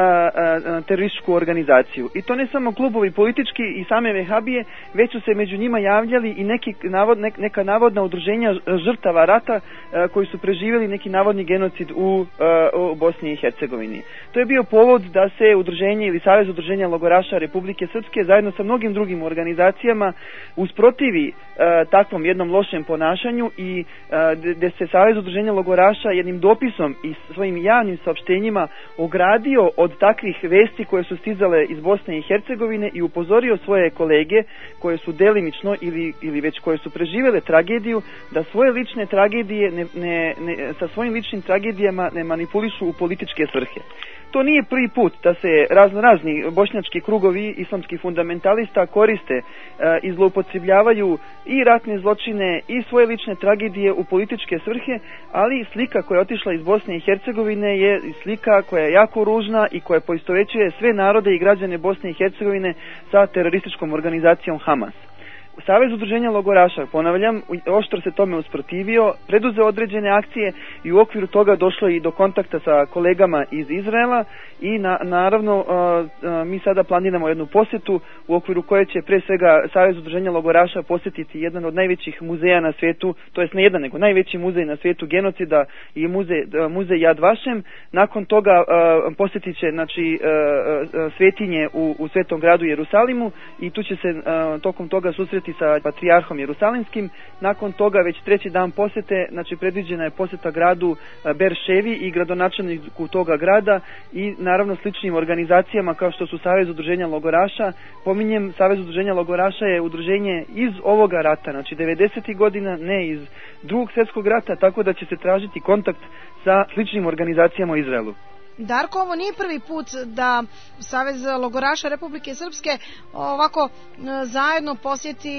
e, terorističku organizaciju. I to ne samo klubovi politički i same vehabije, već su se među njima javljali i neki navod, ne, neka navodna udruženja žrtava rata e, koji su preživjeli neki navodni genocid u, e, u Bosni i Hercegovini. To je bio povod da se udruženje ili Savez udruženja logoraša Republike Srpske zajedno sa mnogim drugim organizacijama usprotivi e, takvom jednom lošem ponašanju i gde se Savez udruženja logoraša jednim dopisom i svojim javnim saopštenjima ogradio od takvih vesti koje su stizale iz Bosne i Hercegovine i upozorio svoje kolege koje su delimično ili, ili već koje su preživele tragediju da svoje lične tragedije ne, ne, ne, sa svojim ličnim tragedijama ne manipulišu u političke svrhe. To nije prvi put da se razno razni bošnjački krugovi islamskih fundamentalista koriste e, i zloupotrebljavaju i ratne zločine i svoje lične tragedije u političke svrhe, ali slika koja je otišla iz Bosne i Hercegovine je slika koja je jako ružna i koja poistovećuje sve narode i građane Bosne i Hercegovine sa terorističkom organizacijom Hamas. Savez udruženja logoraša, ponavljam, oštro se tome usprotivio, preduzeo određene akcije i u okviru toga došlo i do kontakta sa kolegama iz Izraela i na, naravno a, a, mi sada planiramo jednu posjetu u okviru koje će pre svega Savez udruženja logoraša posjetiti jedan od najvećih muzeja na svijetu, to jest ne jedan nego najveći muzej na svijetu genocida i muzej, muzej Yad Vashem. Nakon toga a, posjetit će znači, a, a, svetinje u, u svetom gradu Jerusalimu i tu će se a, tokom toga susreti sa patrijarhom Jerusalimskim. Nakon toga već treći dan posjete, znači predviđena je posjeta gradu Berševi i gradonačelniku toga grada i naravno sličnim organizacijama kao što su Savez udruženja logoraša. Pominjem, Savez udruženja logoraša je udruženje iz ovoga rata, znači devedesetih godina, ne iz drugog svjetskog rata, tako da će se tražiti kontakt sa sličnim organizacijama u Izraelu. Darko, ovo nije prvi put da Savez logoraša Republike Srpske ovako zajedno posjeti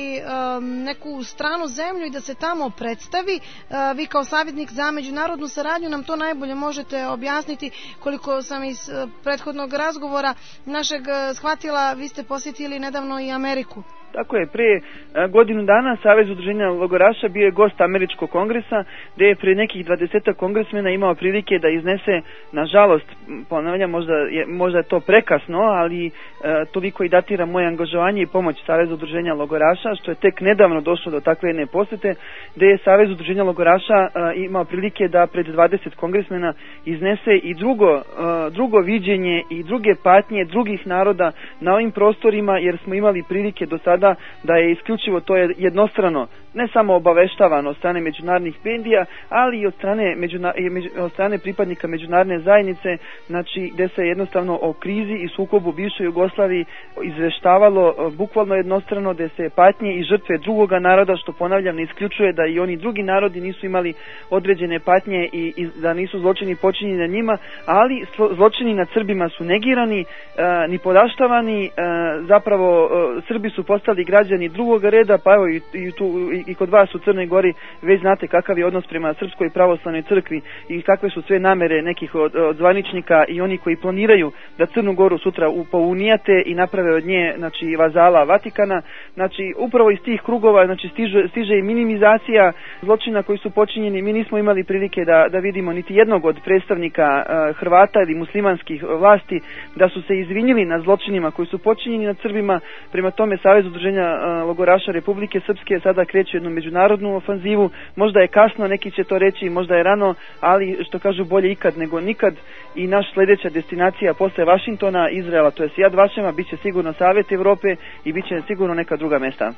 neku stranu zemlju i da se tamo predstavi. Vi kao savjetnik za međunarodnu saradnju nam to najbolje možete objasniti. Koliko sam iz prethodnog razgovora našeg shvatila, vi ste posjetili nedavno i Ameriku. Tako je, pre godinu dana Savez udruženja logoraša bio je gost Američkog kongresa, gdje je pre nekih dvadesetak kongresmena imao prilike da iznese, nažalost, ponavljam, možda je, možda je to prekasno, ali e, toliko i datira moje angažovanje i pomoć Saveza udruženja logoraša, što je tek nedavno došlo do takve jedne posjete, gdje je Savez udruženja logoraša e, imao prilike da pred dvadeset kongresmena iznese i drugo, e, drugo viđenje i druge patnje drugih naroda na ovim prostorima, jer smo imali prilike do sada da je isključivo to je jednostrano ne samo obaveštavano od strane međunarodnih medija, ali i od strane, međuna, od strane pripadnika međunarodne zajednice, znači gdje se jednostavno o krizi i sukobu u bivšoj Jugoslaviji izveštavalo bukvalno jednostrano, gdje se patnje i žrtve drugoga naroda, što ponavljam ne isključuje da i oni drugi narodi nisu imali određene patnje i, i da nisu zločini počinjeni na njima, ali zločini nad Srbima su negirani, e, ni podaštavani, e, zapravo e, Srbi su postali građani drugog reda, pa evo i, i, tu, i i, i kod vas u Crnoj Gori već znate kakav je odnos prema Srpskoj pravoslavnoj crkvi i kakve su sve namere nekih od, od zvaničnika i oni koji planiraju da Crnu Goru sutra pounijate i naprave od nje, znači, vazala Vatikana. Znači, upravo iz tih krugova, znači, stiže, stiže i minimizacija zločina koji su počinjeni. Mi nismo imali prilike da, da vidimo niti jednog od predstavnika uh, Hrvata ili muslimanskih vlasti da su se izvinili na zločinima koji su počinjeni nad Srbima. Prema tome, Savez udruženja uh, logoraša Republike Srpske sada kreće jednu međunarodnu ofanzivu. Možda je kasno, neki će to reći, možda je rano, ali što kažu, bolje ikad nego nikad. I naš sljedeća destinacija posle Vašingtona, Izraela, to je Yad Vašema, bit će sigurno Savet Evrope i bit će sigurno neka druga mesta.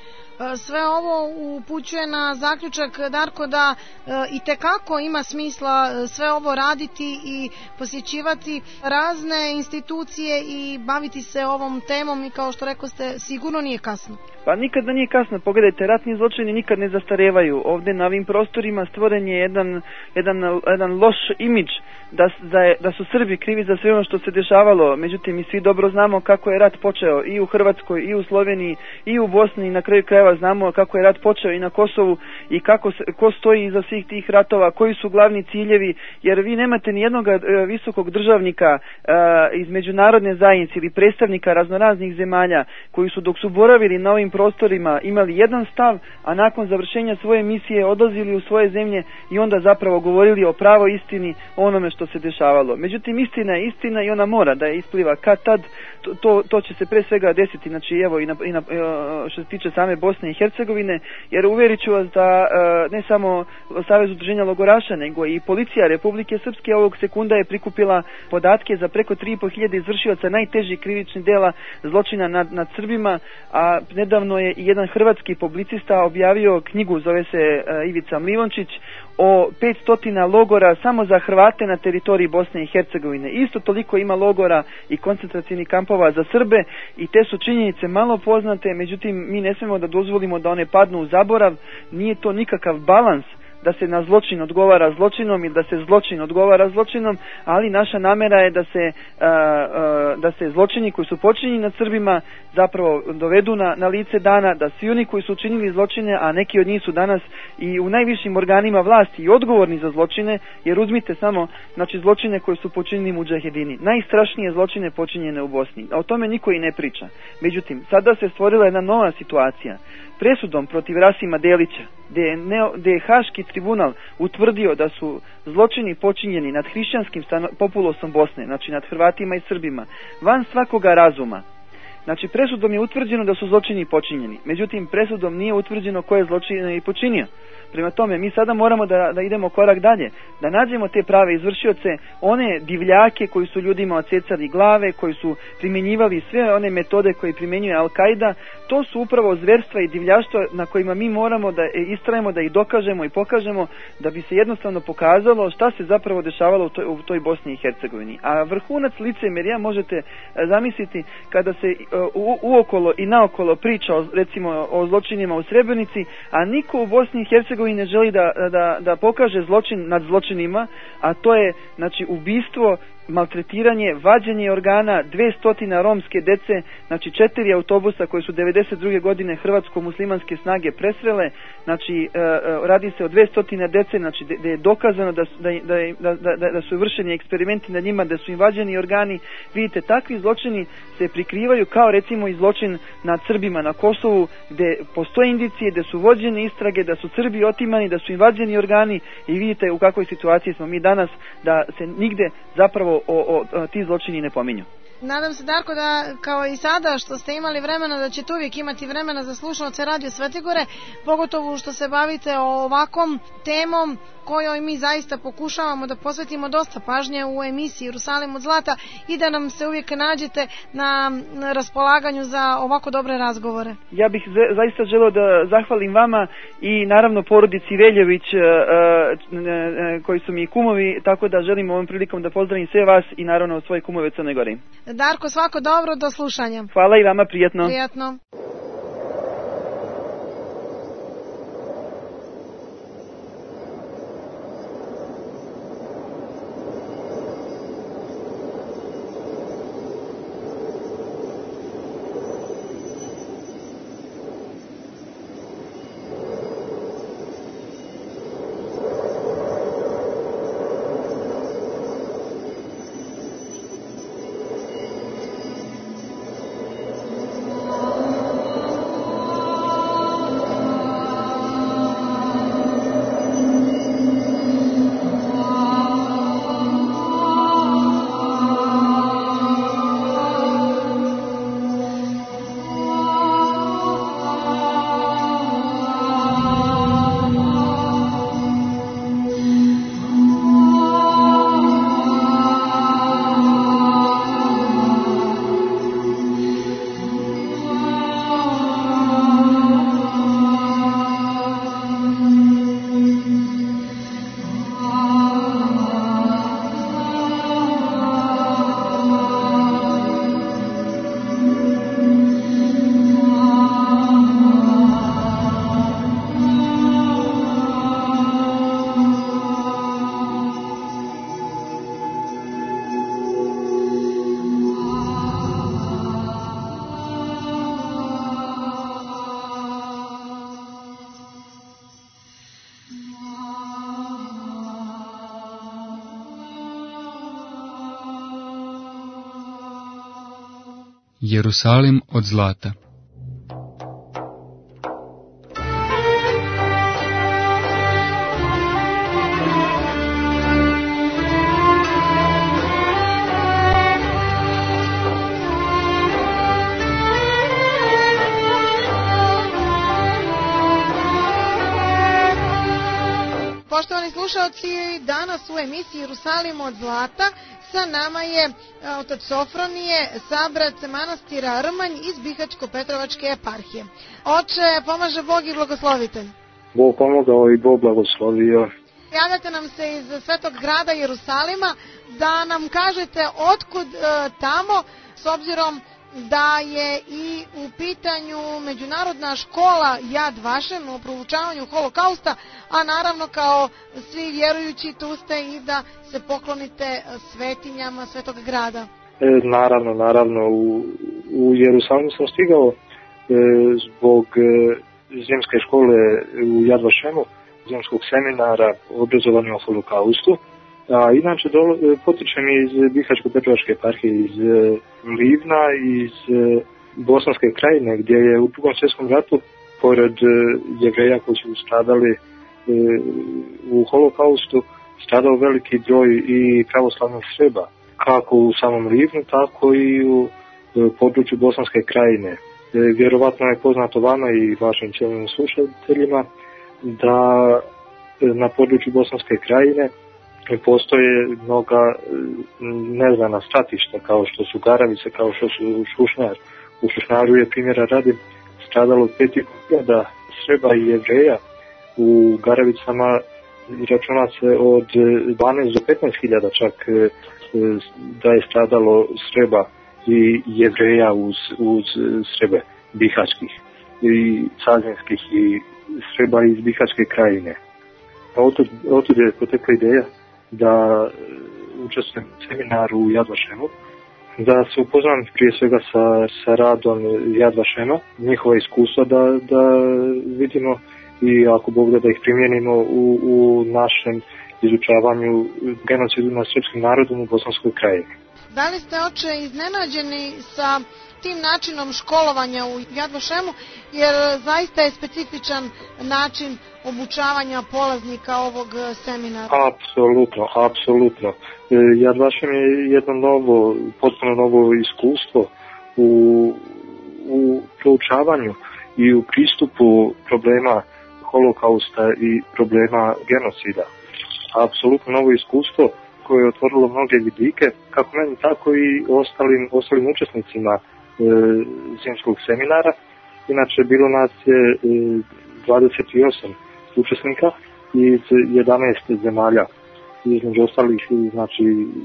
Sve ovo upućuje na zaključak, Darko, da e, i tekako ima smisla sve ovo raditi i posjećivati razne institucije i baviti se ovom temom i, kao što rekao ste, sigurno nije kasno. Pa nikada nije kasno. Pogledajte, ratni zločini nikad ne zastarevaju. Ovdje na ovim prostorima stvoren je jedan, jedan, jedan loš imidž da, da, da su Srbi krivi za sve ono što se dešavalo. Međutim, mi svi dobro znamo kako je rat počeo i u Hrvatskoj, i u Sloveniji, i u Bosni, i na kraju krajeva znamo kako je rat počeo i na Kosovu i kako se, ko stoji iza svih tih ratova, koji su glavni ciljevi, jer vi nemate ni jednog visokog državnika uh, iz međunarodne zajednice ili predstavnika raznoraznih zemalja koji su, dok su boravili na ovim prostorima, imali jedan stav, a nakon završenja svoje misije odlazili u svoje zemlje i onda zapravo govorili o pravoj istini, o onome što se dešavalo. Međutim, istina je istina i ona mora da je ispliva kad tad. To, to, to će se pre svega desiti, znači, evo, i na, i na, što se tiče same Bosne i Hercegovine, jer uvjerit ću vas da ne samo Savez udruženja logoraša, nego i policija Republike Srpske ovog sekunda je prikupila podatke za preko tri i po hiljade izvršioca najtežih krivičnih dela zločina nad, nad Srbima, a nedavno je i jedan hrvatski publicista objavio knjigu, zove se Ivica Mlivončić, o petsto logora samo za Hrvate na teritoriji Bosne i Hercegovine. Isto toliko ima logora i koncentracijnih kampova za Srbe i te su činjenice malo poznate, međutim mi ne smemo da dozvolimo da one padnu u zaborav. Nije to nikakav balans da se na zločin odgovara zločinom ili da se zločin odgovara zločinom, ali naša namera je da se, a, a, da se zločini koji su počinjeni nad Srbima zapravo dovedu na, na lice dana, da svi oni koji su učinili zločine, a neki od njih su danas i u najvišim organima vlasti i odgovorni za zločine, jer uzmite samo, znači, zločine koje su počinili mudžahedini. Najstrašnije zločine počinjene u Bosni. A o tome niko i ne priča. Međutim, sada se stvorila jedna nova situacija. Presudom protiv Rasima Delića, gdje je, ne, gdje je Haški tribunal utvrdio da su zločini počinjeni nad hrišćanskim populosom Bosne, znači nad Hrvatima i Srbima, van svakoga razuma. Znači, presudom je utvrđeno da su zločini počinjeni. Međutim, presudom nije utvrđeno ko je zločin i počinio. Prema tome, mi sada moramo da, da idemo korak dalje, da nađemo te prave izvršioce, one divljake koji su ljudima odsecali glave, koji su primjenjivali sve one metode koje primjenjuje Al-Qaida. To su upravo zverstva i divljaštva na kojima mi moramo da istrajemo, da ih dokažemo i pokažemo, da bi se jednostavno pokazalo šta se zapravo dešavalo u toj, u toj Bosni i Hercegovini. A vrhunac licemerja možete zamisliti kada se u, uokolo i naokolo priča o, recimo, o zločinima u Srebrenici, a niko u Bosni i Hercegovini ne želi da, da, da pokaže zločin nad zločinima, a to je, znači, ubistvo, maltretiranje, vađenje organa dvesta romske dece, znači četiri autobusa koje su devedeset druge godine hrvatsko-muslimanske snage presrele, znači e, radi se o dvesta dece, znači da je dokazano da, da, da, da, da, da su vršeni eksperimenti na njima, da su im vađeni organi. Vidite, takvi zločini se prikrivaju kao recimo i zločin nad Srbima na Kosovu, gde postoje indicije da su vođene istrage, da su Srbi otimani, da su im vađeni organi, i vidite u kakvoj situaciji smo mi danas, da se nigde zapravo O, o, o, ti zločini ne pominju. Nadam se, Darko, da kao i sada što ste imali vremena, da ćete uvijek imati vremena za slušalce Radio Svetigore, pogotovo što se bavite o ovakvom temom kojoj mi zaista pokušavamo da posvetimo dosta pažnje u emisiji Jerusalim od zlata i da nam se uvijek nađete na raspolaganju za ovako dobre razgovore. Ja bih zaista želeo da zahvalim vama i naravno porodici Veljević koji su mi kumovi, tako da želim ovom prilikom da pozdravim sve vas i naravno svoje kumove Crne Gore. Darko, svako dobro, do slušanja. Hvala i vama, prijatno. Prijatno. Jerusalim od zlata. Poštovani slušalci, danas u emisiji Jerusalim od zlata sa nama je otac Sofronije, sabrac manastira Rmanj iz Bihaćko-Petrovačke eparhije. Oče, pomaže Bog i blagoslovite. Bog pomogao i Bog blagoslovio. Javljate nam se iz svetog grada Jerusalima da nam kažete otkud e, tamo, s obzirom da je i u pitanju međunarodna škola Yad Vashem o proučavanju holokausta, a naravno kao svi vjerujući tu ste i da se poklonite svetinjama svetog grada. E, naravno, naravno. U, u Jerusalimu sam stigao e, zbog e, zimske škole u Yad Vashemu, zimskog seminara o obrazovanju o holokaustu. A inače dolo, potičem iz Bihaćko-Petrovačke eparhije, iz e, Livna, iz e, Bosanske krajine, gdje je u Drugom svjetskom ratu, pored e, Jevreja koji su stradali e, u holokaustu, stradao veliki broj i pravoslavnih Srba, kako u samom Livnu, tako i u e, području Bosanske krajine. E, vjerovatno je poznato vama i vašim cijenim slušateljima da e, na području Bosanske krajine postoje mnoga neznana stratišta, kao što su Garavice, kao što su Šušnjar. U Šušnjaru je, primjera radi, stradalo pet hiljada Srba i Jevreja. U Garavicama računa se od dvanaest do petnaest hiljada čak da je stradalo Srba i Jevreja uz, uz Srbe bihaćkih i sazinskih i Srba iz Bihaćke krajine. Otud, otud je potekla ideja da učestvujem u seminaru u Yad Vashemu, da se upoznam prije svega sa, sa radom Yad Vashema, njihova iskustva da, da vidimo i ako Bog da, da ih primijenimo u, u našem izučavanju genocidu nad srpskim narodom u Bosanskoj krajini. Da li ste, oče, iznenađeni sa tim načinom školovanja u Yad Vashemu, jer zaista je specifičan način obučavanja polaznika ovog seminara? Apsolutno, apsolutno. Yad Vashem je jedno novo, potpuno novo iskustvo u, u proučavanju i u pristupu problema holokausta i problema genocida. Apsolutno novo iskustvo koje je otvorilo mnoge vidike, kako meni, tako i ostalim, ostalim učesnicima e, zimskog seminara. Inače, bilo nas je e, dvadeset osam učesnika iz jedanaest zemalja. Između ostalih, znači,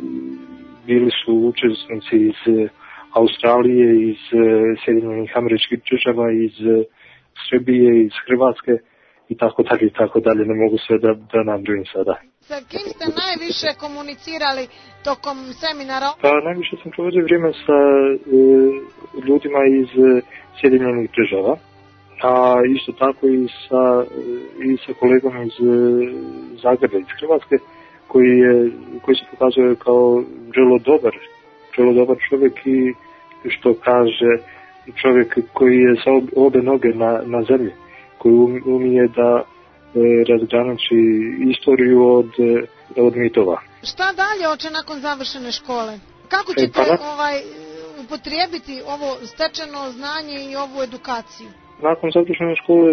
bili su učesnici iz Australije, iz Sjedinjenih Američkih Država, iz Srbije, iz Hrvatske i tako dalje i tako dalje. Ne mogu sve da, da nabrojim sada. Sa kim ste najviše komunicirali tokom seminara? Pa najviše sam provodio vrijeme sa e, ljudima iz Sjedinjenih Država, a isto tako i sa, i sa kolegom iz Zagreba, iz Hrvatske, koji, je, koji se pokazuje kao vrlo dobar, vrlo dobar čovjek i što kaže čovjek koji je sa obe noge na, na zemlji, koji umije da e, razgraniči istoriju od, od mitova. Šta dalje, oče, nakon završene škole? Kako ćete e, pa, ovaj, upotrijebiti ovo stečeno znanje i ovu edukaciju? Nakon završene škole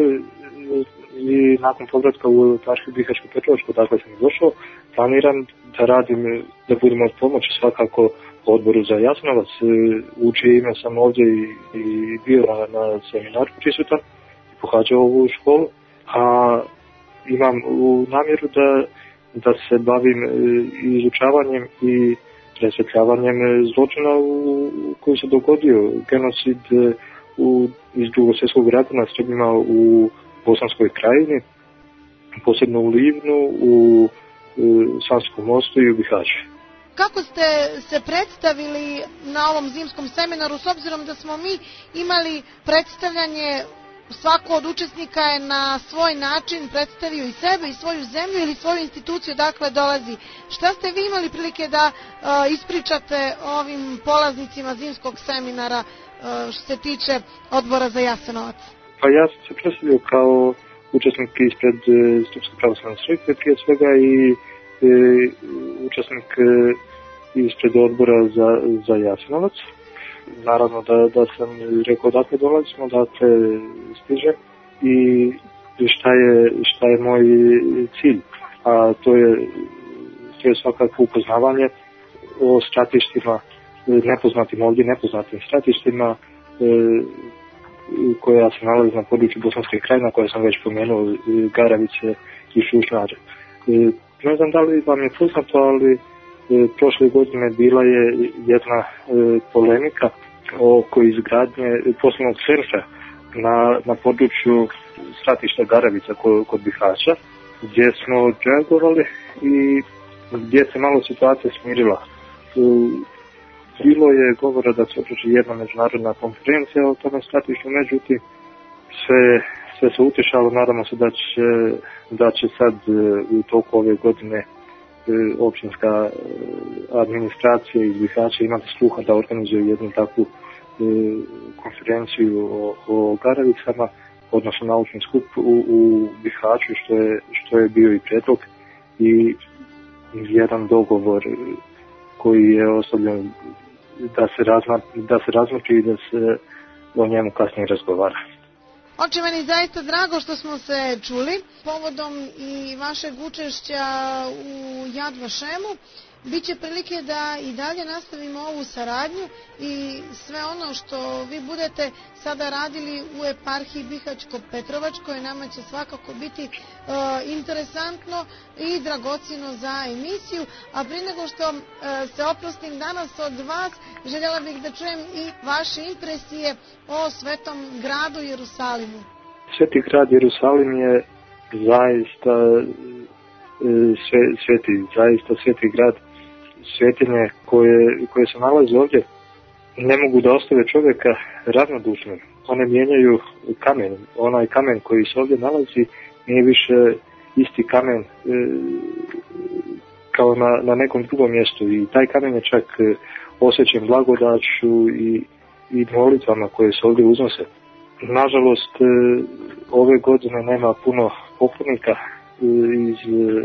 i nakon povratka u eparhiju Bihaćko-Petrovačku, dakle sam došao, planiram da radim, da budem od pomoći svakako odboru za Jasenovac, u čije ime sam ovdje i, i bio na, na seminaru prisutan i pohađao ovu školu, a imam u namjeru da, da se bavim izučavanjem i rasvjetljavanjem zločina u, koji se dogodio, genocid u, iz Drugog svjetskog rata nad Srbima u Bosanskoj krajini, posebno u Livnu, u, u Sanskom mostu i u Bihaću. Kako ste se predstavili na ovom zimskom seminaru, s obzirom da smo mi imali predstavljanje, svako od učesnika je na svoj način predstavio i sebe i svoju zemlju ili svoju instituciju dakle dolazi. Šta ste vi imali prilike da uh, ispričate ovim polaznicima zimskog seminara što se tiče odbora za Jasenovac? Pa ja sam se predstavio kao učesnik ispred Srpske pravoslavne crkve, prije svega i e, učesnik e, ispred odbora za, za Jasenovac. Naravno da, da sam rekao dakle dolazimo, dakle stižem i šta je, šta je moj cilj, a to je, to je svakako upoznavanje o stratištima, nepoznatim ovdje, nepoznatim stratištima e, koja se nalazi na području Bosanske krajine, koje sam već pomenuo, Garavice i Šušnjare. E, ne znam da li vam je poznato, ali e, prošle godine bila je jedna e, polemika oko izgradnje poslovnog centra na, na području stratišta Garavica kod, kod Bihaća, gdje smo reagovali i gdje se malo situacija smirila. E, Bilo je govora da se održi jedna međunarodna konferencija o tome stratištu, međutim sve, sve se utješalo, nadamo se da će, da će sad u toku ove godine općinska administracija iz Bihaća imati sluha da organizuje jednu takvu konferenciju o, o Garavicama, odnosno naučni skup u, u Bihaću, što je, što je bio i predlog i jedan dogovor koji je ostavljen da se razma, da se razmotri i da se o njemu kasnije razgovara. Oče, meni zaista drago što smo se čuli povodom i vašeg učešća u Jad Vašemu. Biće prilike da i dalje nastavimo ovu saradnju i sve ono što vi budete sada radili u eparhiji Bihać-Petrovačkoj nama će svakako biti e, interesantno i dragocjeno za emisiju. A prije nego što e, se oprostim danas od vas, željela bih da čujem i vaše impresije o svetom gradu Jerusalimu. Sveti grad Jerusalim je zaista e, sve, sveti, zaista sveti grad, svetinje koje, koje se nalaze ovdje ne mogu da ostave čovjeka ravnodušnim. One mijenjaju kamen. Onaj kamen koji se ovdje nalazi nije više isti kamen e, kao na, na nekom drugom mjestu i taj kamen je čak osjećen blagodaću i, i molitvama koje se ovdje uznose. Nažalost, e, ove godine nema puno pokojnika e, iz, e,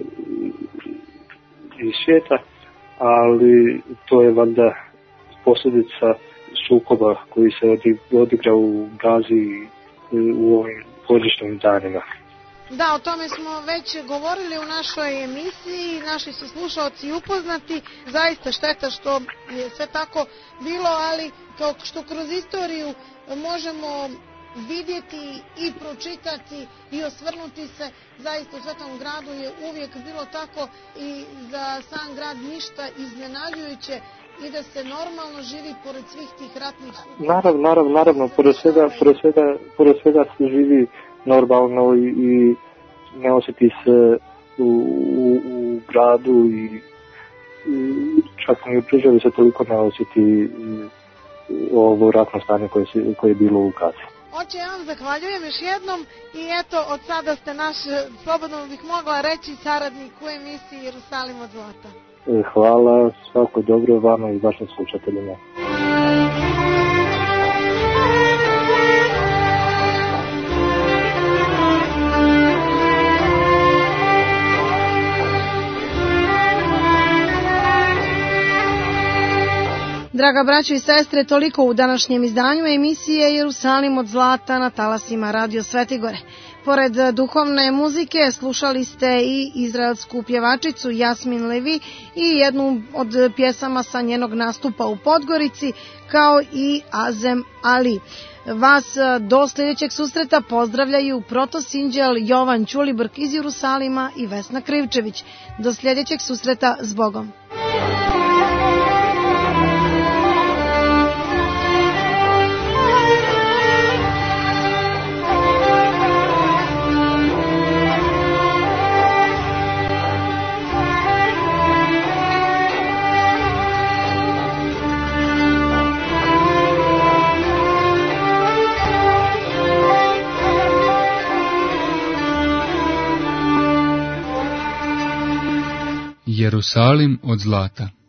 iz svijeta, ali to je valjda posljedica sukoba koji se odigra u Gazi u ovim božićnim danima. Da, o tome smo već govorili u našoj emisiji, naši su slušalci upoznati, zaista šteta što je sve tako bilo, ali kao što kroz istoriju možemo vidjeti i pročitati i osvrnuti se, zaista u Svetom gradu je uvijek bilo tako i za sam grad ništa iznenađujuće i da se normalno živi pored svih tih ratnih sukoba. Naravno, naravno, naravno, pored svega, pored svega, pored svega se živi normalno i, i ne osjeti se u, u, u gradu i, i čak i u državi se toliko ne osjeti ovo ratno stanje koje, se, koje je bilo u Gazi. Oče, ja vam zahvaljujem još jednom i eto, od sada ste naš, slobodno bih mogla reći, saradnik u emisiji Jerusalim od zlata. Hvala, svako dobro vama i vašim slušateljima. Draga braćo i sestre, toliko u današnjem izdanju emisije Jerusalim od zlata na talasima Radio Svetigore. Pored duhovne muzike slušali ste i izraelsku pjevačicu Jasmin Levi i jednu od pjesama sa njenog nastupa u Podgorici, kao i Azem Ali. Vas do sljedećeg susreta pozdravljaju protosinđel Jovan Ćulibrk iz Jerusalima i Vesna Krivčević. Do sljedećeg susreta, s Bogom. Jerusalim od zlata.